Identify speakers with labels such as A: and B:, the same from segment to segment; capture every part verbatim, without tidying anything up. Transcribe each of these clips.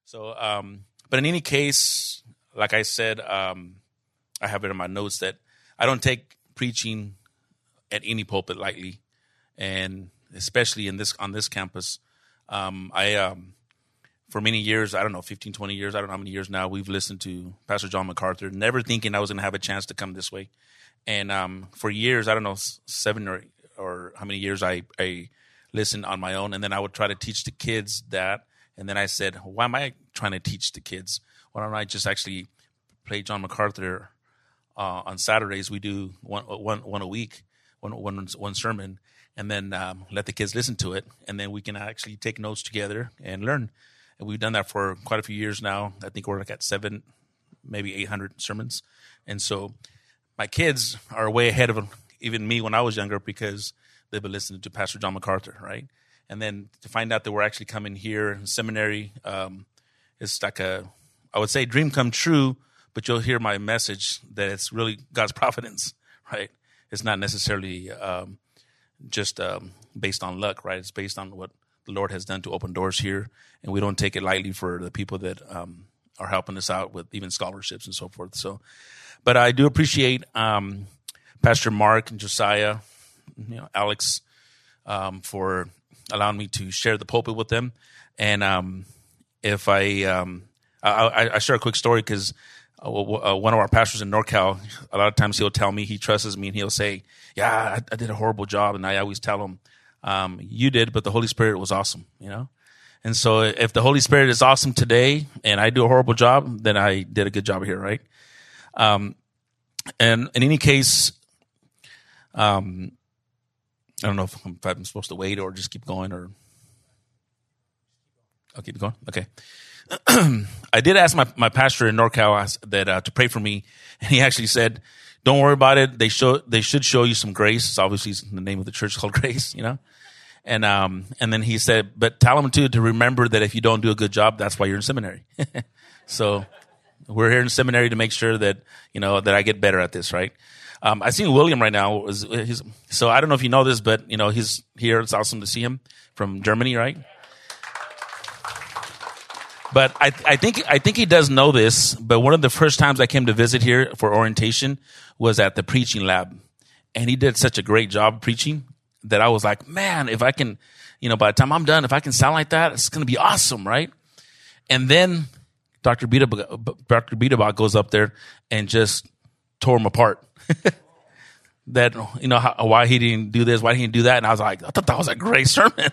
A: So, um, but in any case, like I said, um, I have it in my notes that I don't take preaching at any pulpit lightly, and especially in this on this campus. Um, I, um, for many years, I don't know, fifteen, twenty years, I don't know how many years now, we've listened to Pastor John MacArthur, never thinking I was going to have a chance to come this way. And um, for years, I don't know, seven or or how many years I, I listened on my own, and then I would try to teach the kids that. And then I said, why am I trying to teach the kids? Why don't I just actually play John MacArthur uh, on Saturdays? We do one, one, one a week, one, one, one sermon, and then um, let the kids listen to it. And then we can actually take notes together and learn. And we've done that for quite a few years now. I think we're like at seven, maybe eight hundred sermons. And so my kids are way ahead of even me when I was younger because they've been listening to Pastor John MacArthur, right? And then to find out that we're actually coming here in seminary, um, it's like a, I would say dream come true, but you'll hear my message that it's really God's providence, right? It's not necessarily um, just um, based on luck, right? It's based on what the Lord has done to open doors here. And we don't take it lightly for the people that um, are helping us out with even scholarships and so forth. So, but I do appreciate um, Pastor Mark and Josiah, you know, Alex, um, for allowing me to share the pulpit with them. And um, if I, um, I, I, I share a quick story because uh, uh, one of our pastors in NorCal, a lot of times he'll tell me he trusts me and he'll say, yeah, I, I did a horrible job. And I always tell him, um, you did, but the Holy Spirit was awesome, you know? And so if the Holy Spirit is awesome today and I do a horrible job, then I did a good job here, right? Um, and in any case, um, I don't know if I'm, if I'm supposed to wait or just keep going or I'll keep going. Okay. I did ask my, my pastor in NorCal that uh, to pray for me, and he actually said, "Don't worry about it. They show they should show you some grace." It's obviously the name of the church called Grace, you know. And um and then he said, "But tell them too to remember that if you don't do a good job, that's why you're in seminary." So we're here in seminary to make sure that you know that I get better at this, right? Um, I seen William right now. Is he's, so I don't know if you know this, but you know he's here. It's awesome to see him from Germany, right? But I, I think I think he does know this. But one of the first times I came to visit here for orientation was at the preaching lab, and he did such a great job preaching that I was like, man, if I can, you know, by the time I'm done, if I can sound like that, it's going to be awesome, right? And then Doctor Biederbach, Doctor Biederbach goes up there and just tore him apart. That, you know, how, why he didn't do this, why he didn't do that. And I was like, I thought that was a great sermon.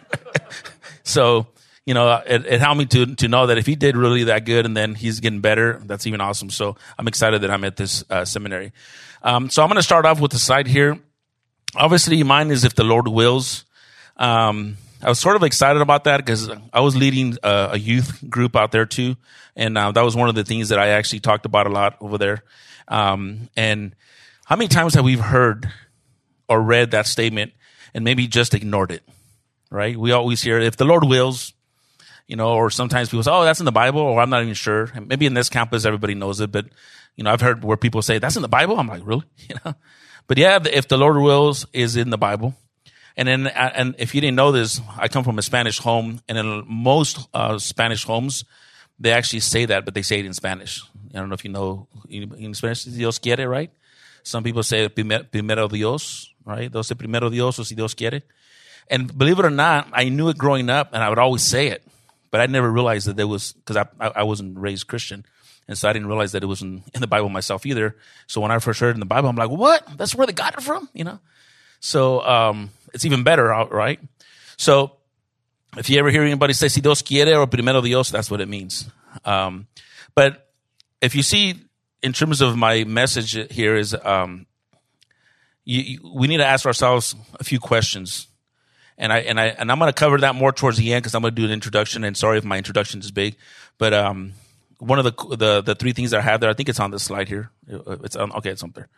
A: So, you know, it, it helped me to to know that if he did really that good and then he's getting better, that's even awesome. So I'm excited that I'm at this uh, seminary. Um, so I'm going to start off with the slide here. Obviously, mine is if the Lord wills. Um, I was sort of excited about that because I was leading a, a youth group out there too. And uh, that was one of the things that I actually talked about a lot over there. Um, and how many times have we heard or read that statement and maybe just ignored it, right? We always hear, if the Lord wills, you know, or sometimes people say, oh, that's in the Bible, or I'm not even sure. And maybe in this campus, everybody knows it, but, you know, I've heard where people say, that's in the Bible? I'm like, really? You know? But yeah, if the Lord wills is in the Bible. And then, and if you didn't know this, I come from a Spanish home, and in most uh, Spanish homes, they actually say that, but they say it in Spanish. I don't know if you know in Spanish, Dios quiere, right? Some people say primero Dios, right? They'll say primero Dios, or si Dios quiere. And believe it or not, I knew it growing up, and I would always say it, but I never realized that there was, because I, I wasn't raised Christian, and so I didn't realize that it was in, in the Bible myself either. So when I first heard it in the Bible, I'm like, what? That's where they got it from, you know? So um, it's even better, right? So if you ever hear anybody say si Dios quiere or primero Dios, that's what it means. Um, but if you see, in terms of my message here is, um, you, you, we need to ask ourselves a few questions, and I and I and I'm going to cover that more towards the end because I'm going to do an introduction. And sorry if my introduction is big, but um, one of the the the three things that I have there, I think it's on this slide here. It's on, okay, it's up there.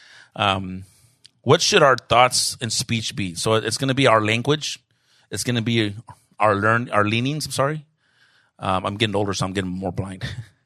A: Um, what should our thoughts and speech be? So it's going to be our language. It's going to be our learn our leanings. I'm sorry. Um, I'm getting older, so I'm getting more blind.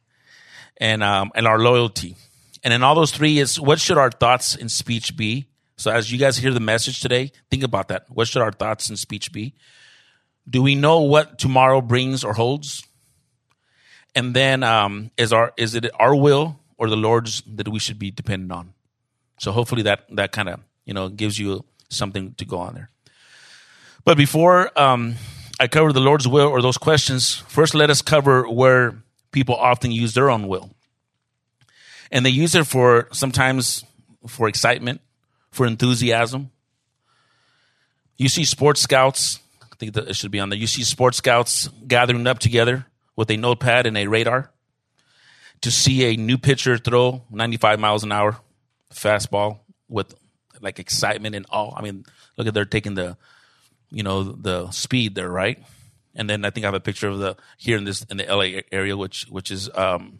A: and um, and our loyalty. And in all those three is, what should our thoughts and speech be? So as you guys hear the message today, think about that. What should our thoughts and speech be? Do we know what tomorrow brings or holds? And then um, is our is it our will or the Lord's that we should be dependent on? So hopefully that that kind of, you know, gives you something to go on there. But before um, I cover the Lord's will or those questions, first let us cover where people often use their own will. And they use it for sometimes for excitement, for enthusiasm. You see sports scouts, I think that it should be on there. You see sports scouts gathering up together with a notepad and a radar to see a new pitcher throw ninety-five miles an hour fastball with like excitement and awe. I mean, look at they're taking the, you know, the speed there, right? And then I think I have a picture of the here in this in the L A area, which which is um,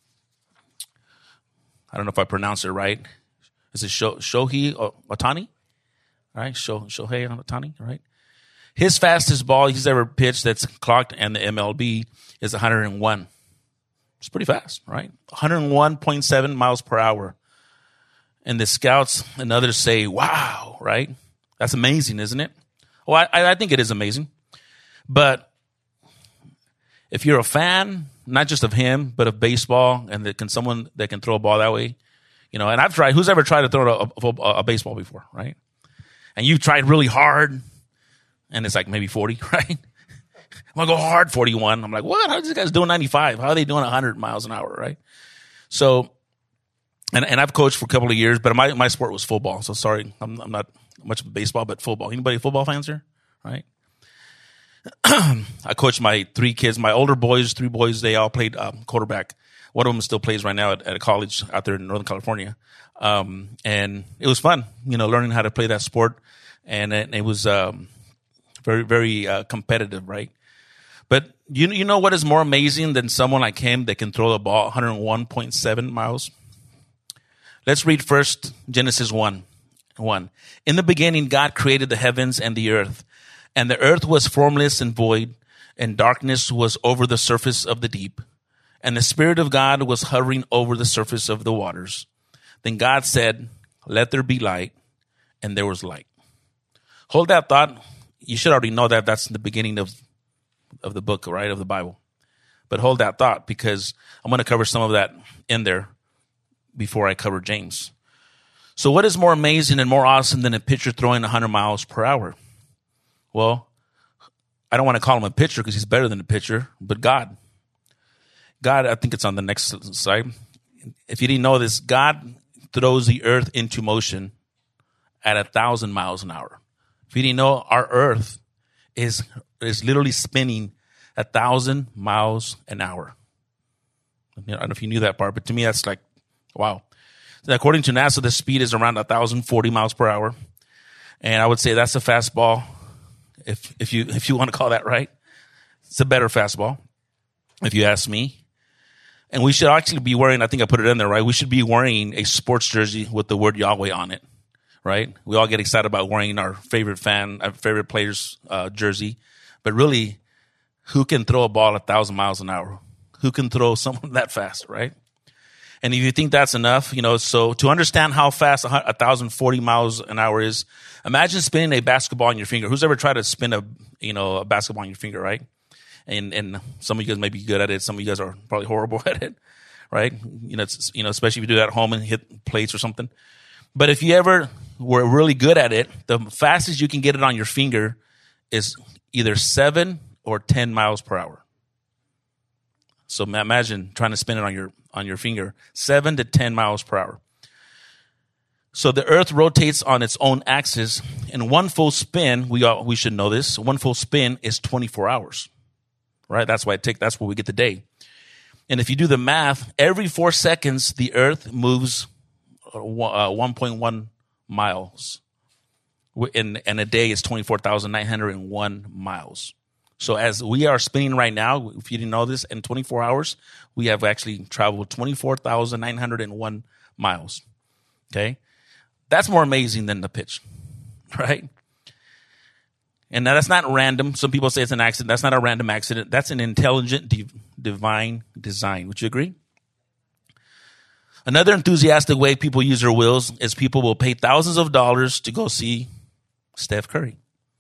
A: I don't know if I pronounce it right. Is it Sho, Shohei Ohtani? All right, Sho, Shohei Ohtani, right? His fastest ball he's ever pitched that's clocked in the M L B is one hundred one. It's pretty fast, right? one hundred one point seven miles per hour. And the scouts and others say, wow, right? That's amazing, isn't it? Well, I, I think it is amazing. But if you're a fan, not just of him, but of baseball, and that can someone that can throw a ball that way, you know, and I've tried, who's ever tried to throw a, a, a baseball before, right? And you've tried really hard, and it's like maybe forty, right? I'm going to go hard forty-one. I'm like, what? How are these guys doing ninety-five? How are they doing one hundred miles an hour, right? So, and, and I've coached for a couple of years, but my, my sport was football. So sorry, I'm, I'm not much of baseball, but football. Anybody football fans here, right? I coached my three kids, my older boys, three boys, they all played um, quarterback. One of them still plays right now at, at a college out there in Northern California. Um, and it was fun, you know, learning how to play that sport. And it, it was um, very, very uh, competitive, right? But you you know what is more amazing than someone like him that can throw the ball one hundred one point seven miles? Let's read first Genesis one. one. In the beginning, God created the heavens and the earth. And the earth was formless and void, and darkness was over the surface of the deep. And the Spirit of God was hovering over the surface of the waters. Then God said, let there be light, and there was light. Hold that thought. You should already know that that's the beginning of, of the book, right, of the Bible. But hold that thought, because I'm going to cover some of that in there before I cover James. So what is more amazing and more awesome than a pitcher throwing one hundred miles per hour? Well, I don't want to call him a pitcher because he's better than a pitcher, but God. God, I think it's on the next slide. If you didn't know this, God throws the earth into motion at a thousand miles an hour. If you didn't know, our earth is is literally spinning a thousand miles an hour. I don't know if you knew that part, but to me, that's like, wow. So according to NASA, the speed is around one thousand forty miles per hour. And I would say that's a fastball, if if you if you want to call that right. It's a better fastball, if you ask me. And we should actually be wearing, I think I put it in there, right? We should be wearing a sports jersey with the word Yahweh on it, right? We all get excited about wearing our favorite fan, our favorite player's uh, jersey. But really, who can throw a ball a thousand miles an hour? Who can throw someone that fast, right? And if you think that's enough, you know, so to understand how fast one thousand forty miles an hour is, imagine spinning a basketball on your finger. Who's ever tried to spin a, you know, a basketball on your finger, right? And and some of you guys may be good at it. Some of you guys are probably horrible at it, right? You know, it's, you know, especially if you do that at home and hit plates or something. But if you ever were really good at it, the fastest you can get it on your finger is either seven or ten miles per hour. So imagine trying to spin it on your on your finger, seven to ten miles per hour. So the earth rotates on its own axis, and one full spin, we all, we should know this, one full spin is twenty-four hours. Right? That's why it take, that's where we get the day. And if you do the math, every four seconds, the earth moves uh, one point one miles. And, and a day is twenty-four thousand nine hundred one miles. So as we are spinning right now, if you didn't know this, in twenty-four hours, we have actually traveled twenty-four thousand nine hundred one miles. Okay? That's more amazing than the pitch. Right? And now that's not random. Some people say it's an accident. That's not a random accident. That's an intelligent, div- divine design. Would you agree? Another enthusiastic way people use their wills is people will pay thousands of dollars to go see Steph Curry.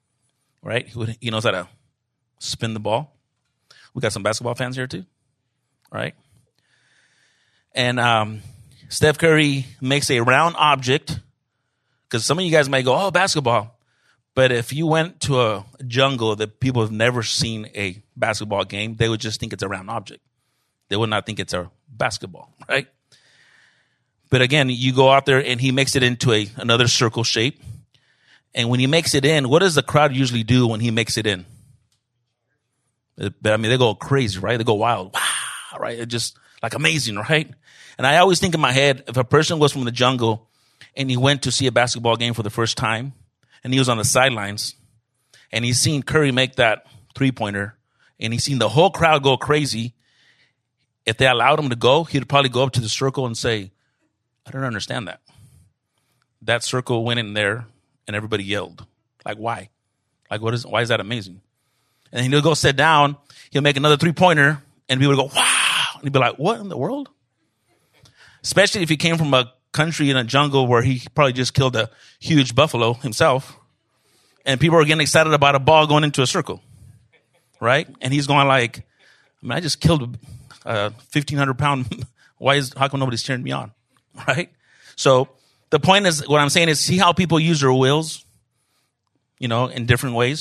A: Right? He knows how to spin the ball. We got some basketball fans here too. right? And um, Steph Curry makes a round object, because some of you guys might go, oh, basketball. But if you went to a jungle that people have never seen a basketball game, they would just think it's a round object. They would not think it's a basketball, right? But again, you go out there and he makes it into a another circle shape. And when he makes it in, what does the crowd usually do when he makes it in? But I mean, they go crazy, right? They go wild. Wow, right? It's just like amazing, right? And I always think in my head, if a person was from the jungle and he went to see a basketball game for the first time and he was on the sidelines and he's seen Curry make that three-pointer and he's seen the whole crowd go crazy, if they allowed him to go, he'd probably go up to the circle and say, I don't understand that. That circle went in there and everybody yelled. Like, why? Like, what is, why is that amazing? And he'll go sit down, he'll make another three-pointer, and people would go, wow. And he'd be like, what in the world? Especially if he came from a country in a jungle where he probably just killed a huge buffalo himself, and people are getting excited about a ball going into a circle, right? And he's going like, I mean, I just killed a fifteen hundred pound, why is, how come nobody's cheering me on, right? So the point is, what I'm saying is, see how people use their wills, you know, in different ways.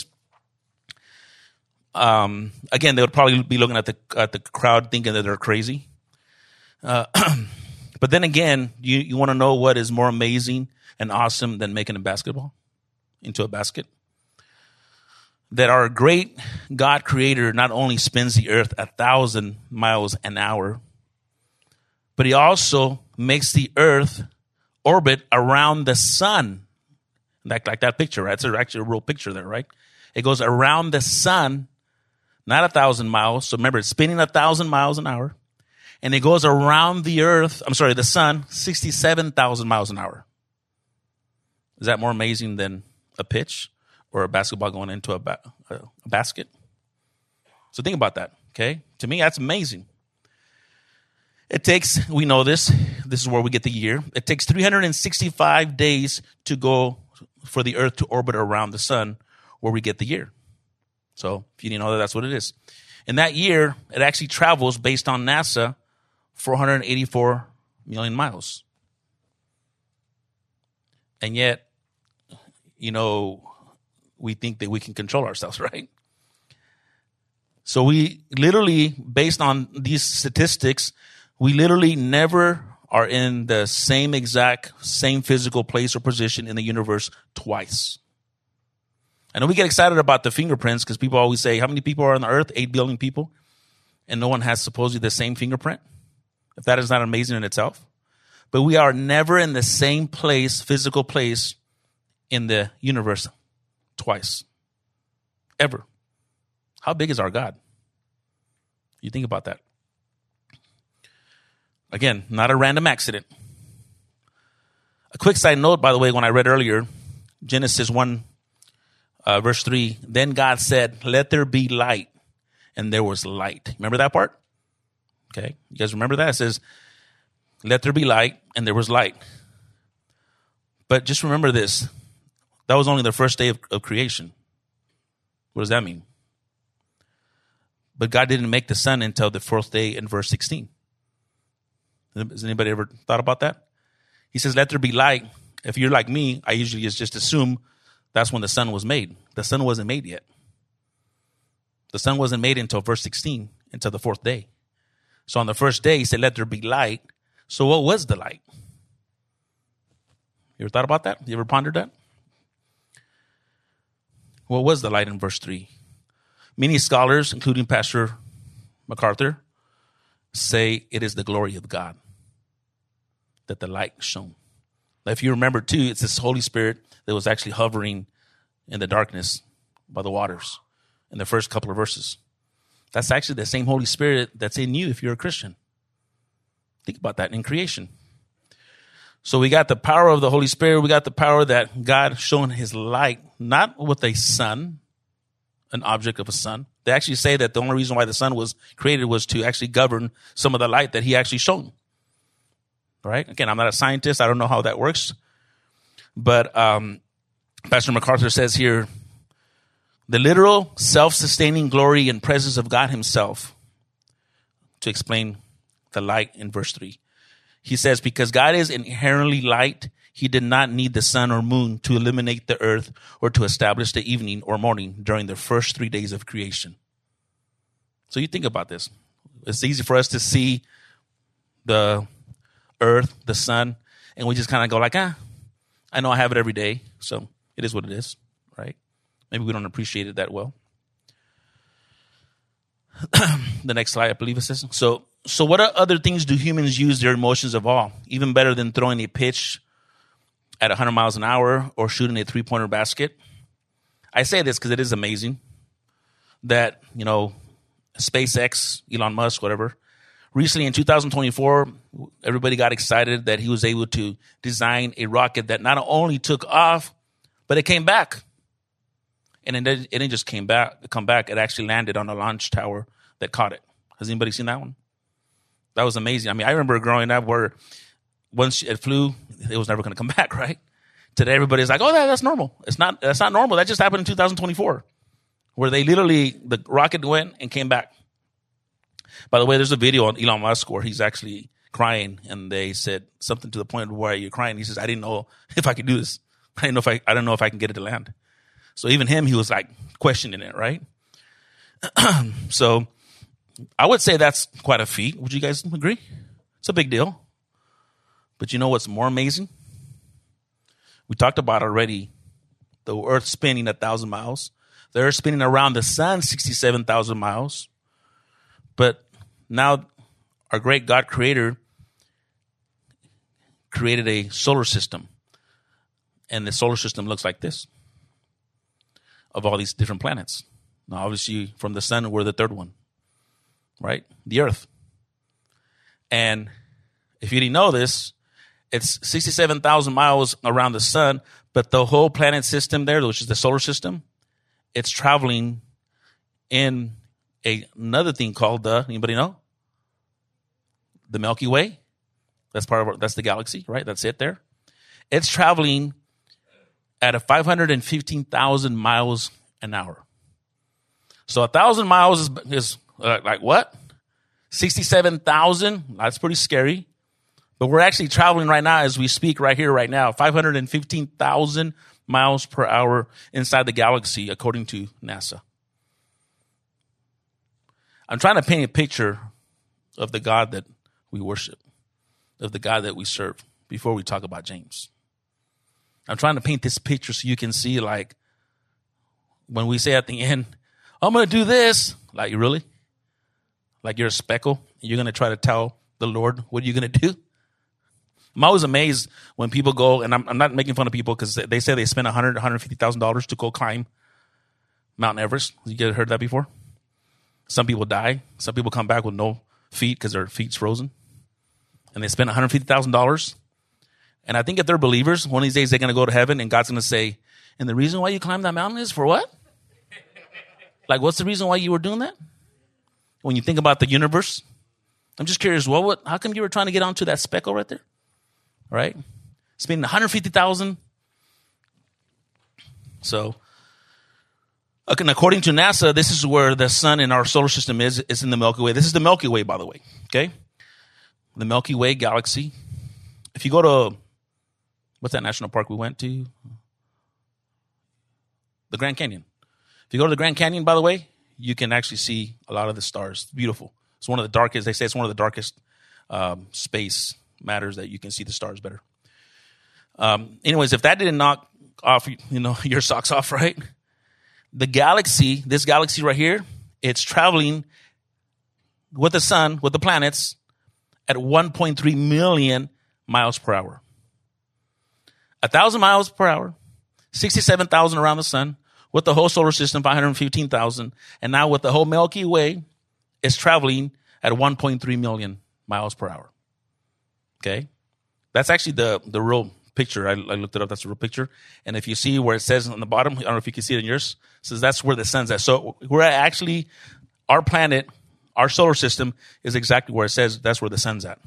A: Um, again, they would probably be looking at the at the crowd thinking that they're crazy. Uh, but then again, you, you want to know what is more amazing and awesome than making a basketball into a basket? That our great God creator not only spins the earth a thousand miles an hour, but he also makes the earth orbit around the sun. Like, like that picture, right? It's actually a real picture there, right? It goes around the sun, not a thousand miles. So remember, it's spinning a thousand miles an hour. And it goes around the earth, I'm sorry, the sun, sixty-seven thousand miles an hour. Is that more amazing than a pitch or a basketball going into a, ba- a basket? So think about that, okay? To me, that's amazing. It takes, we know this, this is where we get the year. It takes three hundred sixty-five days to go for the earth to orbit around the sun, where we get the year. So if you didn't know that, that's what it is. In that year, it actually travels, based on NASA, four hundred eighty-four million miles. And yet, you know, we think that we can control ourselves, right? So we literally, based on these statistics, we literally never are in the same exact, same physical place or position in the universe twice. I know we get excited about the fingerprints because people always say, how many people are on the earth? Eight billion people. And no one has supposedly the same fingerprint. If that is not amazing in itself. But we are never in the same place, physical place in the universe twice. Ever. How big is our God? You think about that. Again, not a random accident. A quick side note, by the way, when I read earlier, Genesis one, uh, verse three, then God said, let there be light. And there was light. Remember that part? Okay. You guys remember that? It says, let there be light, and there was light. But just remember this. That was only the first day of, of creation. What does that mean? But God didn't make the sun until the fourth day in verse sixteen. Has anybody ever thought about that? He says, let there be light. If you're like me, I usually just, just assume that's when the sun was made. The sun wasn't made yet. The sun wasn't made until verse sixteen, until the fourth day. So on the first day, he said, let there be light. So what was the light? You ever thought about that? You ever pondered that? What was the light in verse three? Many scholars, including Pastor MacArthur, say it is the glory of God that the light shone. Now, if you remember, too, it's this Holy Spirit that was actually hovering in the darkness by the waters in the first couple of verses. That's actually the same Holy Spirit that's in you if you're a Christian. Think about that in creation. So we got the power of the Holy Spirit. We got the power that God shone his light, not with a sun, an object of a sun. They actually say that the only reason why the sun was created was to actually govern some of the light that he actually shone. Right? Again, I'm not a scientist. I don't know how that works. But um, Pastor MacArthur says here, the literal self-sustaining glory and presence of God himself, to explain the light in verse three. He says, because God is inherently light, he did not need the sun or moon to illuminate the earth or to establish the evening or morning during the first three days of creation. So you think about this. It's easy for us to see the earth, the sun, and we just kind of go like, ah, I know I have it every day, so it is what it is, right? Maybe we don't appreciate it that well. The next slide, I believe it says. So, so what other things do humans use their emotions of all? Even better than throwing a pitch at one hundred miles an hour or shooting a three-pointer basket. I say this because it is amazing that, you know, SpaceX, Elon Musk, whatever. Recently in two thousand twenty-four, everybody got excited that he was able to design a rocket that not only took off, but it came back. And it didn't, it didn't just came back, come back. It actually landed on a launch tower that caught it. Has anybody seen that one? That was amazing. I mean, I remember growing up where once it flew, it was never going to come back, right? Today, everybody's like, oh, that, that's normal. It's not, that's not normal. That just happened in two thousand twenty-four, where they literally, the rocket went and came back. By the way, there's a video on Elon Musk where he's actually crying, and they said something to the point where you're crying. He says, I didn't know if I could do this. I didn't know if I, I don't know if I can get it to land. So even him, he was like questioning it, right? So I would say that's quite a feat. Would you guys agree? It's a big deal. But you know what's more amazing? We talked about already the earth spinning a thousand miles. The earth spinning around the sun sixty-seven thousand miles. But now our great God creator created a solar system. And the solar system looks like this, of all these different planets. Now, obviously, from the sun, we're the third one, right? The earth. And if you didn't know this, it's sixty-seven thousand miles around the sun, but the whole planet system there, which is the solar system, it's traveling in a, another thing called the, anybody know? The Milky Way. That's part of our, that's the galaxy, right? That's it there. It's traveling at a five hundred fifteen thousand miles an hour. So a thousand miles is, is uh, like what? sixty-seven thousand. That's pretty scary. But we're actually traveling right now as we speak right here, right now, five hundred fifteen thousand miles per hour inside the galaxy, according to NASA. I'm trying to paint a picture of the God that we worship, of the God that we serve, before we talk about James. I'm trying to paint this picture so you can see, like, when we say at the end, I'm going to do this. Like, really? Like you're a speckle? And you're going to try to tell the Lord, what are you going to do? I'm always amazed when people go, and I'm, I'm not making fun of people because they say they spend one hundred thousand dollars, one hundred fifty thousand dollars to go climb Mount Everest. You guys heard that before? Some people die. Some people come back with no feet because their feet's frozen. And they spend one hundred fifty thousand dollars. And I think if they're believers, one of these days they're going to go to heaven and God's going to say, and the reason why you climbed that mountain is for what? Like, what's the reason why you were doing that? When you think about the universe, I'm just curious, what, what, how come you were trying to get onto that speckle right there? Right? Spending one hundred fifty thousand dollars. So, and according to NASA, this is where the sun in our solar system is. It's in the Milky Way. This is the Milky Way, by the way. Okay? The Milky Way galaxy. If you go to, what's that national park we went to? The Grand Canyon. If you go to the Grand Canyon, by the way, you can actually see a lot of the stars. It's beautiful. It's one of the darkest, they say it's one of the darkest um, space matters that you can see the stars better. Um, anyways, if that didn't knock off, you know, your socks off, right? The galaxy, this galaxy right here, it's traveling with the sun, with the planets, at one point three million miles per hour. A thousand miles per hour, sixty-seven thousand around the sun, with the whole solar system, five hundred fifteen thousand. And now with the whole Milky Way, it's traveling at one point three million miles per hour. Okay? That's actually the, the real picture. I, I looked it up. That's a real picture. And if you see where it says on the bottom, I don't know if you can see it in yours, it says that's where the sun's at. So we're actually, our planet, our solar system is exactly where it says that's where the sun's at.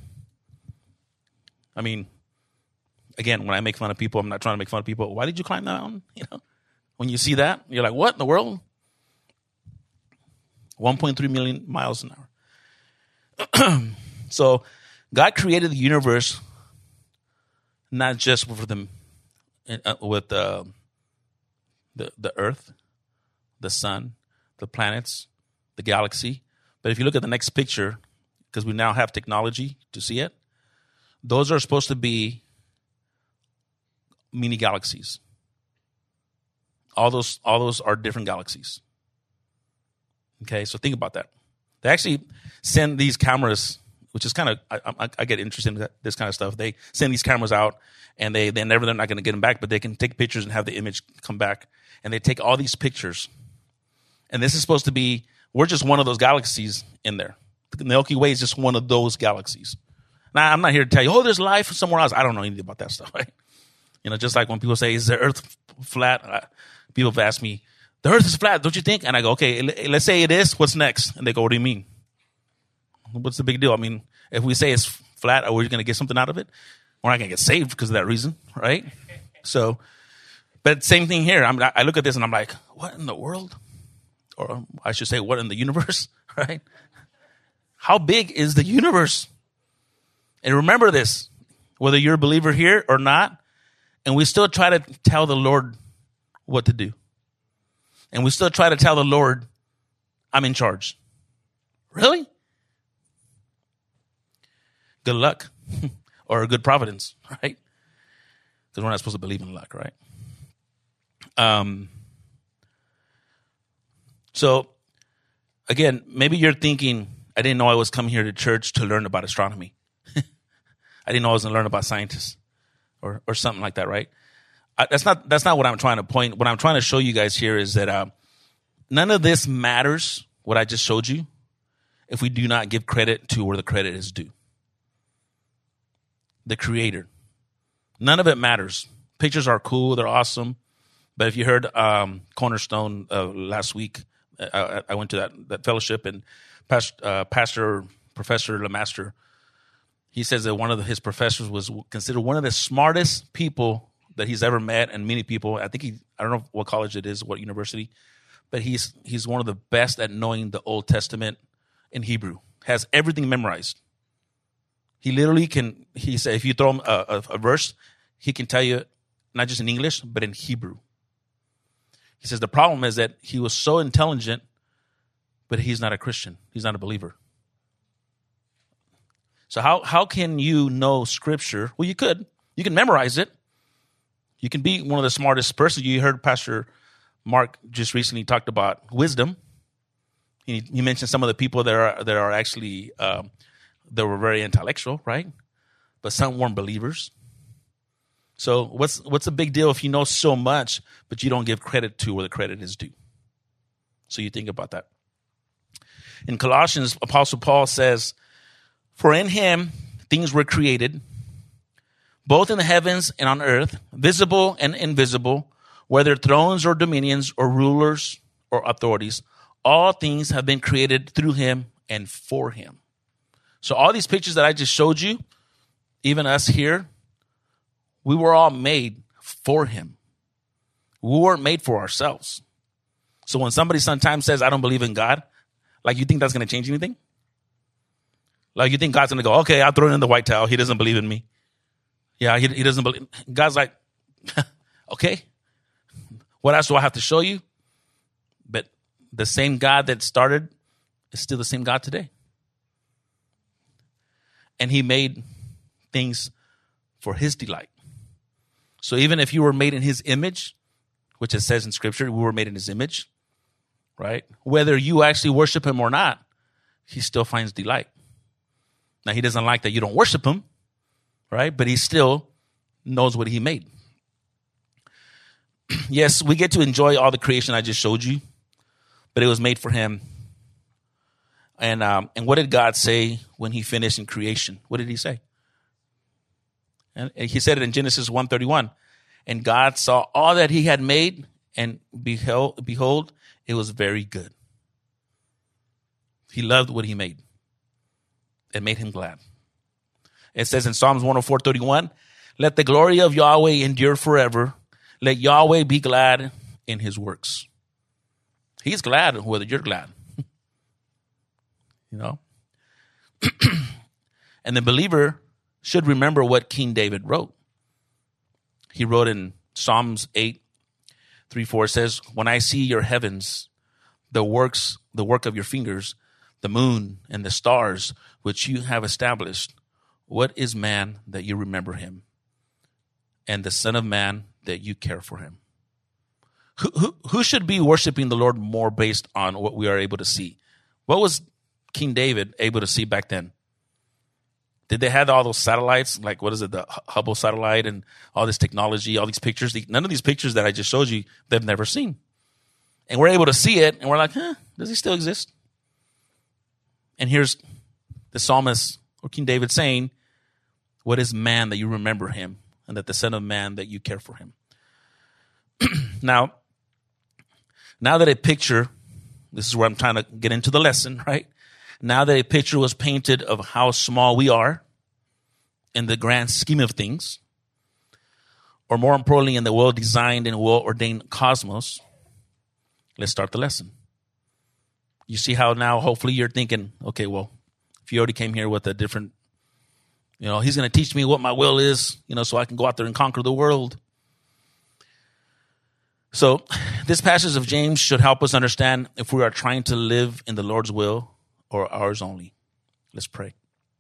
A: I mean, again, when I make fun of people, I'm not trying to make fun of people. Why did you climb that mountain? You know, when you see that, you're like, what in the world? one point three million miles an hour. So God created the universe not just for them uh, with uh, the the earth, the sun, the planets, the galaxy. But if you look at the next picture, because we now have technology to see it, those are supposed to be mini galaxies. All those, all those are different galaxies. Okay, so think about that. They actually send these cameras, which is kind of, I, I, I get interested in this kind of stuff. They send these cameras out, and they they never they're not going to get them back, but they can take pictures and have the image come back. And they take all these pictures, and this is supposed to be, we're just one of those galaxies in there. The Milky Way is just one of those galaxies. Now, I'm not here to tell you, oh, there's life somewhere else. I don't know anything about that stuff, right? You know, just like when people say, is the earth flat? Uh, people have asked me, the earth is flat, don't you think? And I go, okay, let's say it is. What's next? And they go, what do you mean? What's the big deal? I mean, if we say it's flat, are we going to get something out of it? We're not going to get saved because of that reason, right? So, but same thing here. I mean, I look at this and I'm like, what in the world? Or I should say, what in the universe, right? How big is the universe? And remember this, whether you're a believer here or not, and we still try to tell the Lord what to do. And we still try to tell the Lord, I'm in charge. Really? Good luck. Or good providence, right? Because we're not supposed to believe in luck, right? Um. So, again, maybe you're thinking, I didn't know I was coming here to church to learn about astronomy. I didn't know I was going to learn about scientists or or something like that, right? I, that's not that's not what I'm trying to point. What I'm trying to show you guys here is that uh, none of this matters, what I just showed you, if we do not give credit to where the credit is due. The Creator. None of it matters. Pictures are cool. They're awesome. But if you heard um, Cornerstone uh, last week, I, I went to that, that fellowship, and Pastor, uh, Pastor Professor Lemaster, he says that one of the, his professors was considered one of the smartest people that he's ever met, and many people. I think he, I don't know what college it is, what university, but he's he's one of the best at knowing the Old Testament in Hebrew. Has everything memorized. He literally can. He said, if you throw him a, a, a verse, he can tell you not just in English but in Hebrew. He says the problem is that he was so intelligent, but he's not a Christian. He's not a believer. So how how can you know Scripture? Well, you could. You can memorize it. You can be one of the smartest persons. You heard Pastor Mark just recently talked about wisdom. He, he mentioned some of the people that are that are actually um, that were very intellectual, right? But some weren't believers. So what's what's a big deal if you know so much, but you don't give credit to where the credit is due? So you think about that. In Colossians, Apostle Paul says, for in him things were created, both in the heavens and on earth, visible and invisible, whether thrones or dominions or rulers or authorities, all things have been created through him and for him. So all these pictures that I just showed you, even us here, we were all made for him. We weren't made for ourselves. So when somebody sometimes says, I don't believe in God, like, you think that's going to change anything? Like, you think God's going to go, okay, I'll throw it in the white towel. He doesn't believe in me. Yeah, he, he doesn't believe. God's like, okay, what else do I have to show you? But the same God that started is still the same God today. And he made things for his delight. So even if you were made in his image, which it says in Scripture, we were made in his image, right? Whether you actually worship him or not, he still finds delight. Now, he doesn't like that you don't worship him, right? But he still knows what he made. Yes, we get to enjoy all the creation I just showed you, but it was made for him. And um, and what did God say when he finished in creation? What did he say? And he said it in Genesis one thirty-one. And God saw all that he had made, and beheld, behold, it was very good. He loved what he made. It made him glad. It says in Psalms one oh four thirty-one, let the glory of Yahweh endure forever. Let Yahweh be glad in his works. He's glad whether you're glad. You know? And the believer should remember what King David wrote. He wrote in Psalms eight, three, four says, when I see your heavens, the works, the work of your fingers, the moon and the stars, which you have established, what is man that you remember him? And the son of man that you care for him? Who, who, who should be worshiping the Lord more based on what we are able to see? What was King David able to see back then? Did they have all those satellites? Like, what is it, the Hubble satellite and all this technology, all these pictures? None of these pictures that I just showed you, they've never seen. And we're able to see it, and we're like, huh, does he still exist? And here's the psalmist, or King David, saying, what is man that you remember him, and that the son of man that you care for him? Now, now that a picture, this is where I'm trying to get into the lesson, right? Now that a picture was painted of how small we are in the grand scheme of things, or more importantly, in the well-designed and well-ordained cosmos, let's start the lesson. You see how now hopefully you're thinking, okay, well, if you already came here with a different, you know, he's going to teach me what my will is, you know, so I can go out there and conquer the world. So this passage of James should help us understand if we are trying to live in the Lord's will or ours only. Let's pray.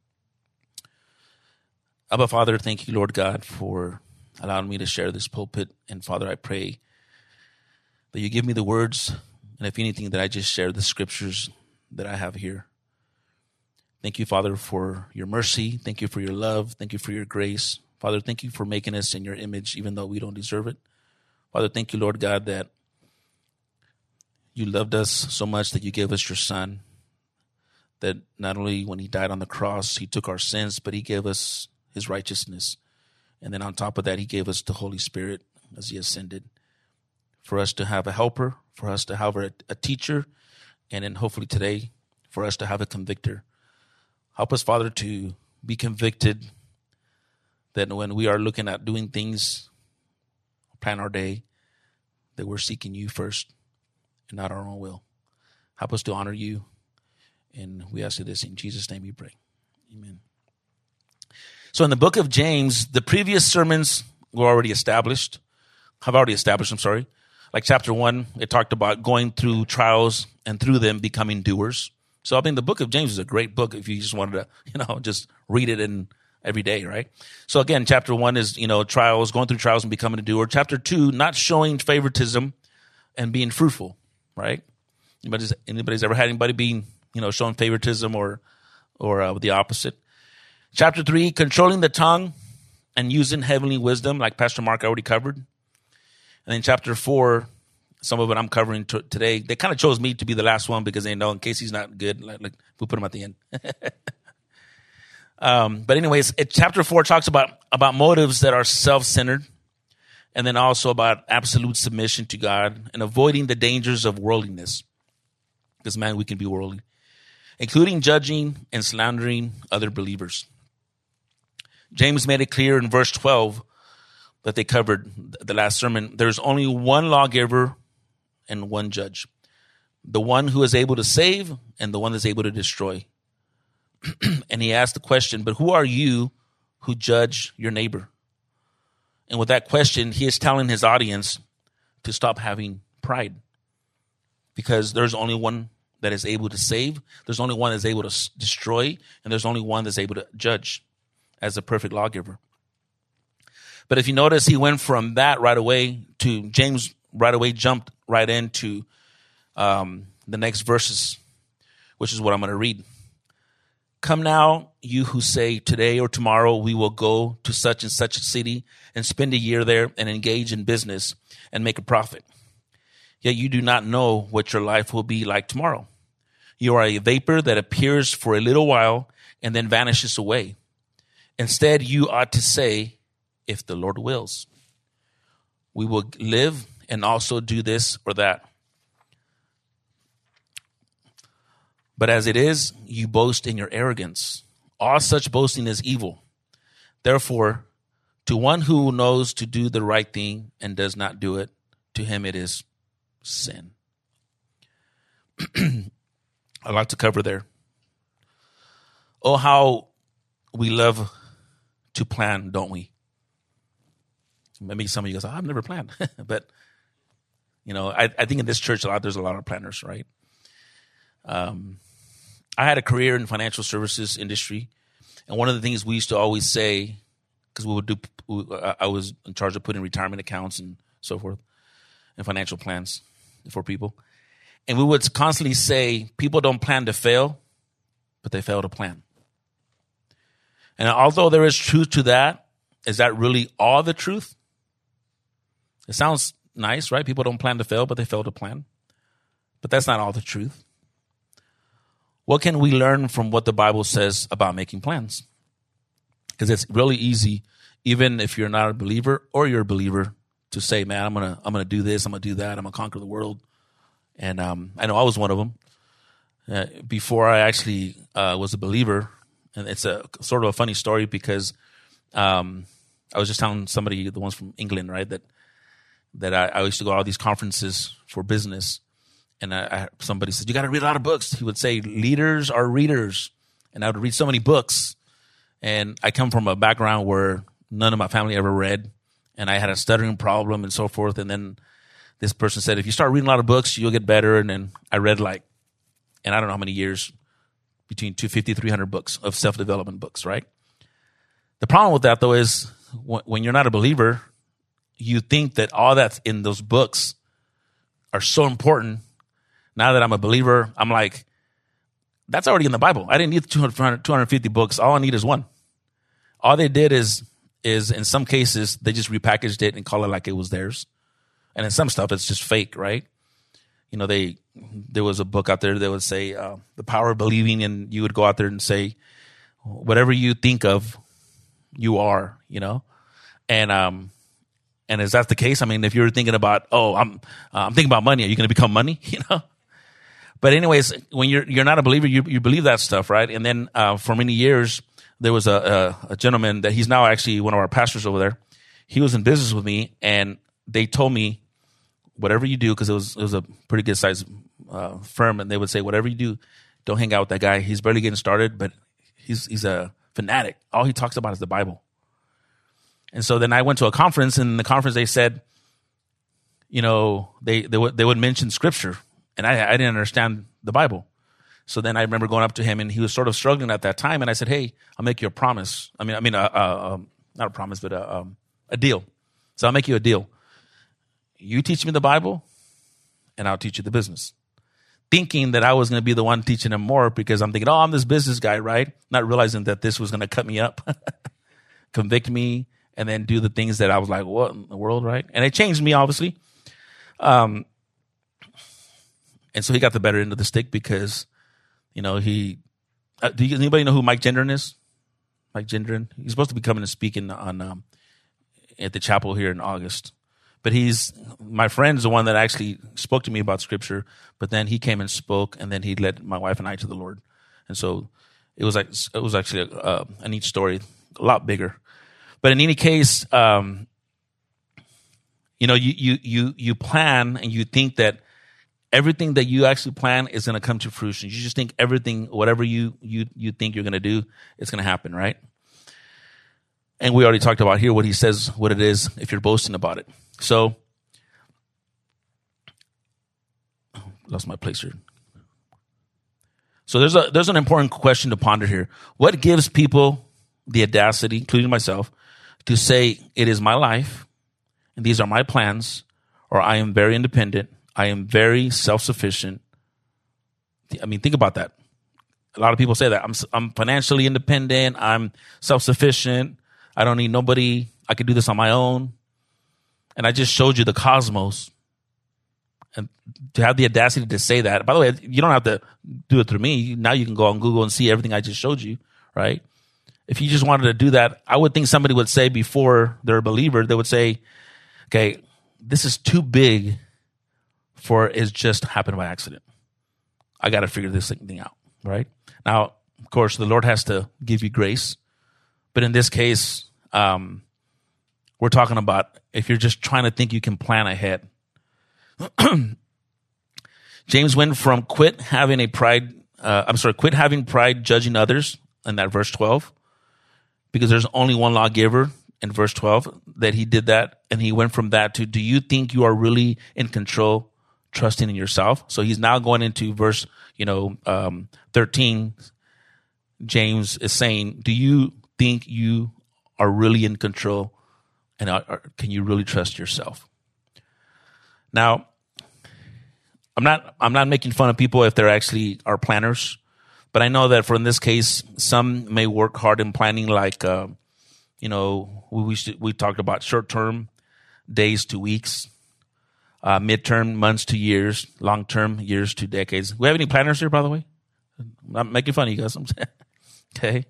A: Abba, Father, thank you, Lord God, for allowing me to share this pulpit. And Father, I pray that you give me the words, and if anything, that I just share the scriptures that I have here. Thank you, Father, for your mercy. Thank you for your love. Thank you for your grace. Father, thank you for making us in your image, even though we don't deserve it. Father, thank you, Lord God, that you loved us so much that you gave us your Son, that not only when he died on the cross, he took our sins, but he gave us his righteousness. And then on top of that, he gave us the Holy Spirit as he ascended, for us to have a helper, for us to have a, a teacher, and then hopefully today, for us to have a convictor. Help us, Father, to be convicted that when we are looking at doing things, plan our day, that we're seeking you first and not our own will. Help us to honor you. And we ask you this in Jesus' name we pray. Amen. So in the book of James, the previous sermons were already established. Have already established, I'm sorry. Like chapter one, it talked about going through trials and through them becoming doers. So I mean, the book of James is a great book if you just wanted to, you know, just read it in every day, right? So again, chapter one is, you know, trials, going through trials and becoming a doer. Chapter two, not showing favoritism and being fruitful, right? Anybody's, anybody's ever had anybody being, you know, showing favoritism or, or uh, the opposite? Chapter three, controlling the tongue and using heavenly wisdom, like Pastor Mark already covered. And then chapter four, some of it I'm covering t- today. They kind of chose me to be the last one because they know in case he's not good, like, like we'll put him at the end. Um, but anyways, it, chapter four talks about, about motives that are self-centered, and then also about absolute submission to God and avoiding the dangers of worldliness. Because, man, we can be worldly, including judging and slandering other believers. James made it clear in verse twelve that they covered the last sermon. There's only one lawgiver and one judge, the one who is able to save and the one that's able to destroy. And he asked the question, but who are you who judge your neighbor? And with that question, he is telling his audience to stop having pride, because there's only one that is able to save. There's only one that's able to s- destroy, and there's only one that's able to judge as a perfect lawgiver. But if you notice, he went from that right away to James right away jumped right into um, the next verses, which is what I'm going to read. Come now, you who say today or tomorrow we will go to such and such a city and spend a year there and engage in business and make a profit. Yet you do not know what your life will be like tomorrow. You are a vapor that appears for a little while and then vanishes away. Instead, you ought to say, if the Lord wills, we will live and also do this or that. But as it is, you boast in your arrogance. All such boasting is evil. Therefore, to one who knows to do the right thing and does not do it, to him it is sin. A lot to cover there. Oh, how we love to plan, don't we? Maybe some of you guys, oh, I've never planned. But, you know, I, I think in this church, a lot there's a lot of planners, right? Um, I had a career in financial services industry. And one of the things we used to always say, because we would do, I was in charge of putting retirement accounts and so forth, and financial plans for people. And we would constantly say, people don't plan to fail, but they fail to plan. And although there is truth to that, is that really all the truth? It sounds nice, right? People don't plan to fail, but they fail to plan. But that's not all the truth. What can we learn from what the Bible says about making plans? Because it's really easy, even if you're not a believer or you're a believer, to say, man, I'm gonna I'm gonna do this, I'm gonna do that, I'm gonna conquer the world. And um, I know I was one of them. Uh, before I actually uh, was a believer, and it's a sort of a funny story because um, I was just telling somebody, the ones from England, right, that that I, I used to go to all these conferences for business. And I, I, somebody said, you got to read a lot of books. He would say, leaders are readers. And I would read so many books. And I come from a background where none of my family ever read. And I had a stuttering problem and so forth. And then this person said, if you start reading a lot of books, you'll get better. And then I read like, and I don't know how many years, between two hundred fifty, three hundred books of self-development books, right? The problem with that, though, is when you're not a believer, you think that all that's in those books are so important. Now that I'm a believer, I'm like, that's already in the Bible. I didn't need two hundred, two hundred fifty books. All I need is one. All they did is, is in some cases, they just repackaged it and call it like it was theirs. And in some stuff, it's just fake, right? You know, they there was a book out there that would say, uh, The Power of Believing, and you would go out there and say, whatever you think of, you are, you know? And, um, and is that the case? I mean, if you're thinking about, oh, I'm, uh, I'm thinking about money, are you going to become money? You know? But anyways, when you're you're not a believer, you you believe that stuff, right? And then uh, for many years, there was a, a a gentleman that he's now actually one of our pastors over there. He was in business with me, and they told me, whatever you do, because it was it was a pretty good sized uh, firm, and they would say, whatever you do, don't hang out with that guy. He's barely getting started, but he's he's a fanatic. All he talks about is the Bible. And so then I went to a conference, and in the conference they said, you know, they they would they would mention scripture. And I, I didn't understand the Bible. So then I remember going up to him, and he was sort of struggling at that time. And I said, hey, I'll make you a promise. I mean, I mean, uh, uh, um, not a promise, but a, um, a deal. So I'll make you a deal. You teach me the Bible, and I'll teach you the business. Thinking that I was going to be the one teaching him more, because I'm thinking, oh, I'm this business guy, right? Not realizing that this was going to cut me up, convict me, and then do the things that I was like, what in the world, right? And it changed me, obviously. Um. And so he got the better end of the stick because, you know, he, uh, do you, anybody know who Mike Gendron is? Mike Gendron? He's supposed to be coming and speaking on, um, at the chapel here in August. But he's, my friend is the one that actually spoke to me about scripture, but then he came and spoke, and then he led my wife and I to the Lord. And so it was like, it was actually a, a, a neat story, a lot bigger. But in any case, um, you know, you, you, you, you plan and you think that everything that you actually plan is going to come to fruition. You just think everything, whatever you you you think you're going to do, it's going to happen, right? And we already talked about here what he says, what it is, if you're boasting about it. So, lost my place here. So there's a there's an important question to ponder here. What gives people the audacity, including myself, to say it is my life, and these are my plans, or I am very independent, I am very self-sufficient. I mean, think about that. A lot of people say that. I'm I'm financially independent. I'm self-sufficient. I don't need nobody. I can do this on my own. And I just showed you the cosmos. And to have the audacity to say that, by the way, you don't have to do it through me. Now you can go on Google and see everything I just showed you, right? If you just wanted to do that, I would think somebody would say before they're a believer, they would say, okay, this is too big for it's just happened by accident. I got to figure this thing out, right? Now, of course, the Lord has to give you grace. But in this case, um, we're talking about if you're just trying to think you can plan ahead. James went from quit having a pride, uh, I'm sorry, quit having pride judging others in that verse twelve, because there's only one lawgiver in verse twelve that he did that, and he went from that to, do you think you are really in control, trusting in yourself? So he's now going into verse, you know, um, thirteen. James is saying, do you think you are really in control, and are, are, can you really trust yourself? Now, I'm not I'm not making fun of people if they're actually are planners, but I know that for in this case, some may work hard in planning, like uh, you know, we we, should, we talked about short term, days to weeks, uh, midterm, months to years, long term, years to decades. We have any planners here, by the way? I'm not making fun of you guys. Okay.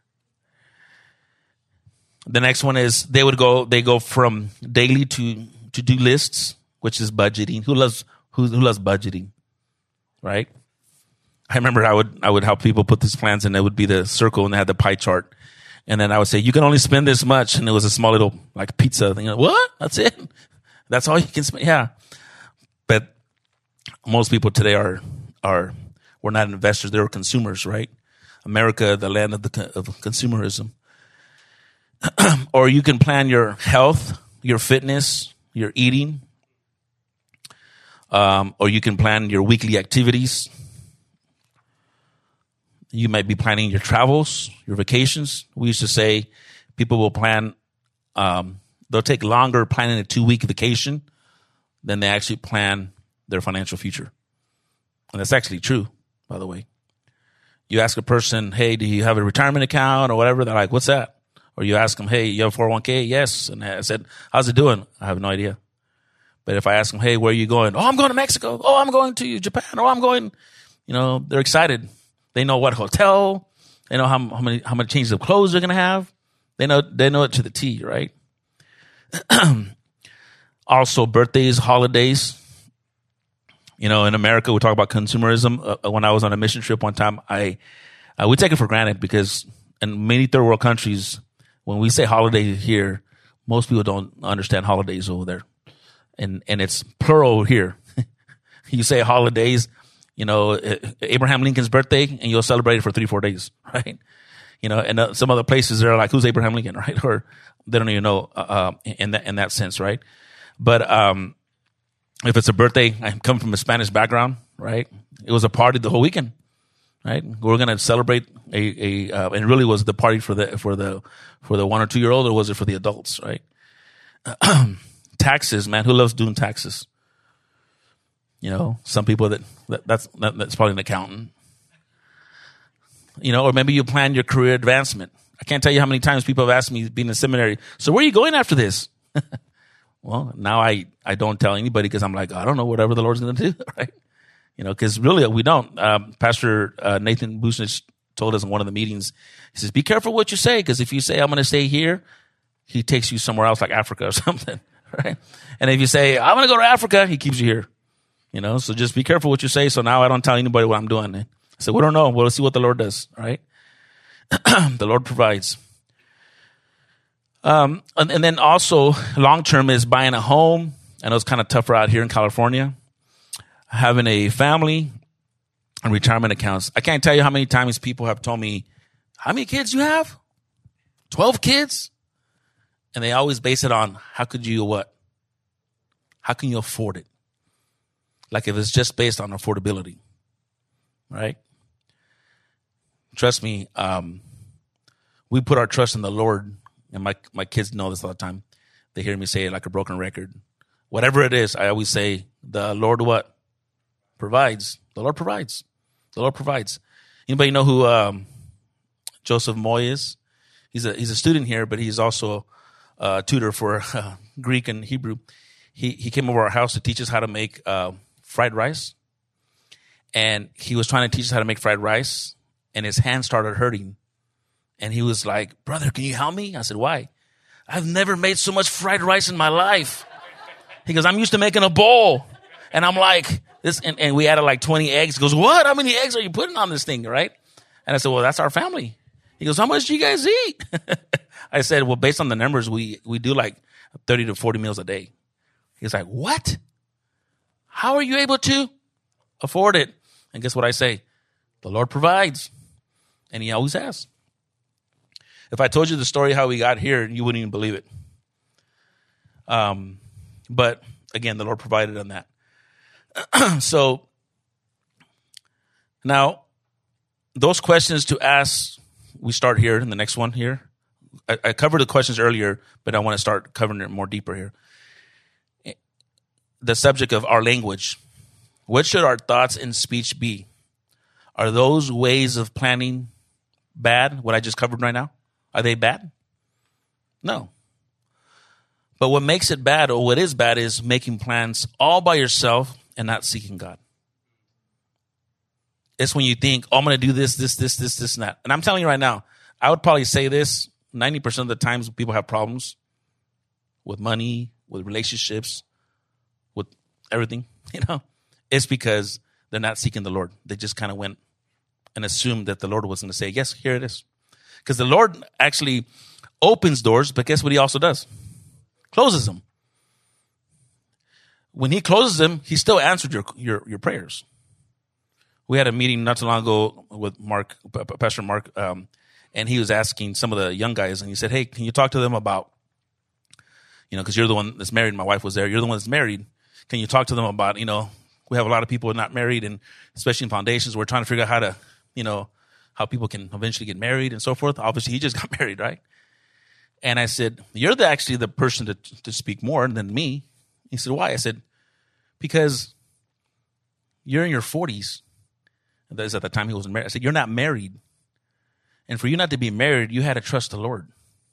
A: The next one is they would go they go from daily to to do lists, which is budgeting. Who loves who, who loves budgeting, right? I remember I would I would help people put these plans, and it would be the circle, and they had the pie chart, and then I would say you can only spend this much, and it was a small little like pizza thing. What? That's it? That's all you can spend? Yeah. But most people today are are we're not investors; they're consumers, right? America, the land of the of consumerism. Or you can plan your health, your fitness, your eating, um, or you can plan your weekly activities. You might be planning your travels, your vacations. We used to say people will plan, um, they'll take longer planning a two-week vacation than they actually plan their financial future. And that's actually true, by the way. You ask a person, hey, do you have a retirement account or whatever? They're like, what's that? Or you ask them, hey, you have a four oh one k? Yes. And I said, how's it doing? I have no idea. But if I ask them, hey, where are you going? Oh, I'm going to Mexico. Oh, I'm going to Japan. Oh, I'm going, you know, they're excited. They know what hotel. They know how, how many how many changes of clothes they're going to have. They know they know it to the T, right? Also, birthdays, holidays. You know, in America, we talk about consumerism. Uh, when I was on a mission trip one time, I uh, we take it for granted because in many third world countries, when we say holiday here, most people don't understand holidays over there. And and it's plural here. You say holidays, you know, Abraham Lincoln's birthday, and you'll celebrate it for three, four days, right? You know, and uh, some other places they're like, who's Abraham Lincoln, right? Or they don't even know uh, in that in that sense, right? But um, if it's a birthday, I come from a Spanish background, right? It was a party the whole weekend. Right, we're gonna celebrate a, a uh, and really was the party for the for the for the one or two year old, or was it for the adults? Right? Taxes, man, who loves doing taxes? You know, some people that, that that's that, that's probably an accountant. You know, or maybe you plan your career advancement. I can't tell you how many times people have asked me, being in seminary, so where are you going after this? Well, now I I don't tell anybody because I'm like, I don't know, whatever the Lord's gonna do, right? You know, because really we don't. Um, Pastor uh, Nathan Busnich told us in one of the meetings, he says, be careful what you say, because if you say, I'm going to stay here, he takes you somewhere else like Africa or something, right? And if you say, I'm going to go to Africa, he keeps you here, you know? So just be careful what you say. So now I don't tell anybody what I'm doing. I said, we don't know. We'll see what the Lord does, right? The Lord provides. Um, and, and then also long-term is buying a home. I know it's kind of tougher out here in California. Having a family and retirement accounts. I can't tell you how many times people have told me, how many kids you have? twelve kids? And they always base it on, how could you what? How can you afford it? Like if it's just based on affordability, right? Trust me, um, we put our trust in the Lord, and my, my kids know this all the time. They hear me say it like a broken record. Whatever it is, I always say, the Lord what? Provides. The Lord provides. The Lord provides. Anybody know who um, Joseph Moy is? He's a he's a student here, but he's also a tutor for uh, Greek and Hebrew. He he came over our house to teach us how to make uh, fried rice, and he was trying to teach us how to make fried rice, and his hand started hurting, and he was like, "Brother, can you help me?" I said, "Why?" "I've never made so much fried rice in my life." He goes, "I'm used to making a bowl," and I'm like. This and, and we added like twenty eggs. He goes, what? How many eggs are you putting on this thing, right? And I said, well, that's our family. He goes, how much do you guys eat? I said, well, based on the numbers, we we do like thirty to forty meals a day. He's like, what? How are you able to afford it? And guess what I say? The Lord provides. And he always has. If I told you the story how we got here, you wouldn't even believe it. Um, but again, the Lord provided on that. So now those questions to ask, we start here in the next one here. I, I covered the questions earlier, but I want to start covering it more deeper here. The subject of our language. What should our thoughts and speech be? Are those ways of planning bad, what I just covered right now? Are they bad? No. But what makes it bad, or what is bad, is making plans all by yourself and not seeking God. It's when you think, oh, I'm going to do this, this, this, this, this, and that. And I'm telling you right now, I would probably say this, ninety percent of the times people have problems with money, with relationships, with everything, you know. It's because they're not seeking the Lord. They just kind of went and assumed that the Lord was going to say, yes, here it is. Because the Lord actually opens doors, but guess what he also does? Closes them. When he closes them, he still answered your, your, your prayers. We had a meeting not too long ago with Mark, Pastor Mark, um, and he was asking some of the young guys, and he said, hey, can you talk to them about, you know, because you're the one that's married. My wife was there. You're the one that's married. Can you talk to them about, you know, we have a lot of people not married, and especially in foundations, we're trying to figure out how to, you know, how people can eventually get married and so forth. Obviously, he just got married, right? And I said, you're the, actually the person to, to speak more than me. He said, why? I said, because you're in your forties. That is at the time he wasn't married. I said, you're not married. And for you not to be married, you had to trust the Lord.